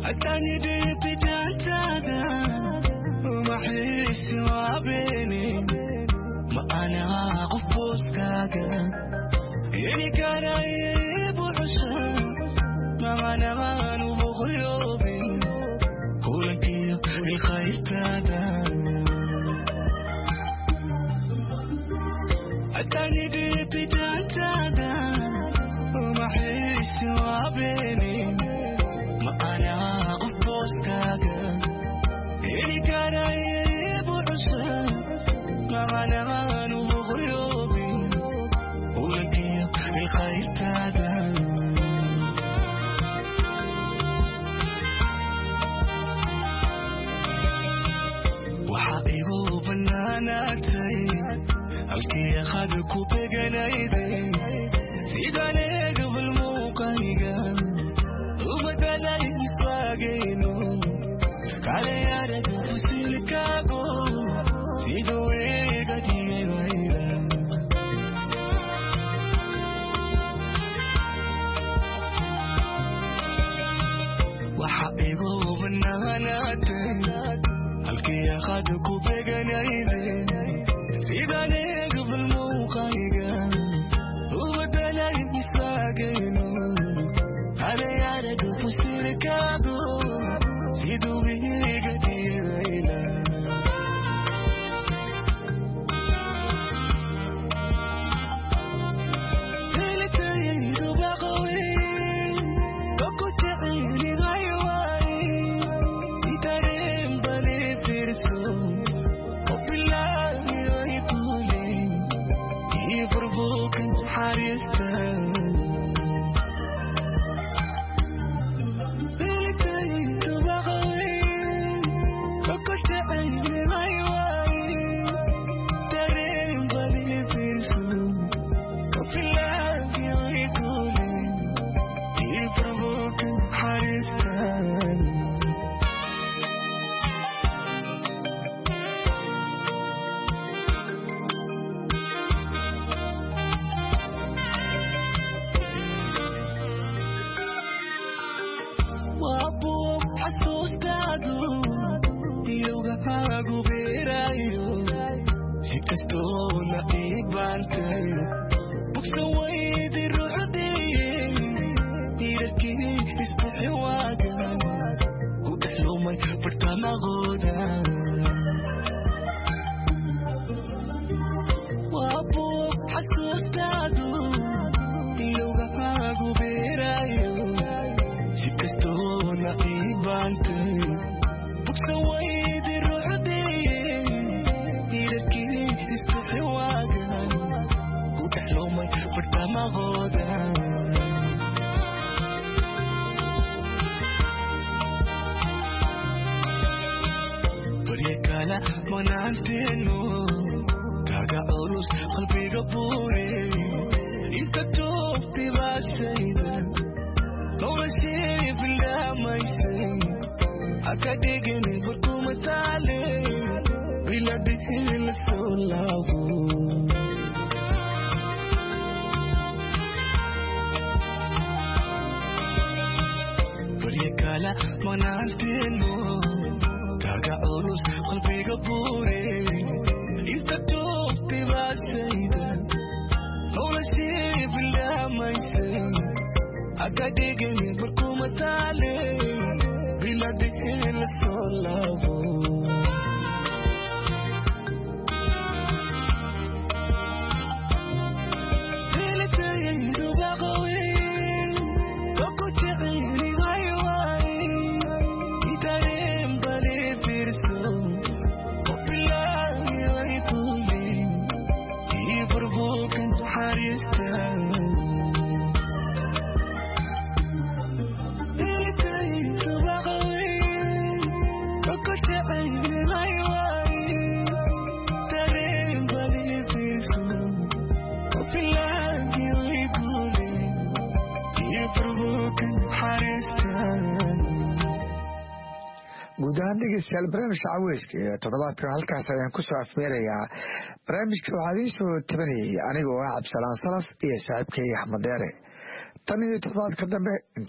dhegeystayaal barnaamijka caweyska iyo toddobaadkan halkaas ayaan ku soo afmeerayaa barnaamijka waxaa idiin soo tabanayay aniga oo ah cabdisalaan salas iyo saaxiibkay axmed deere tan iyo toddobaadka dambe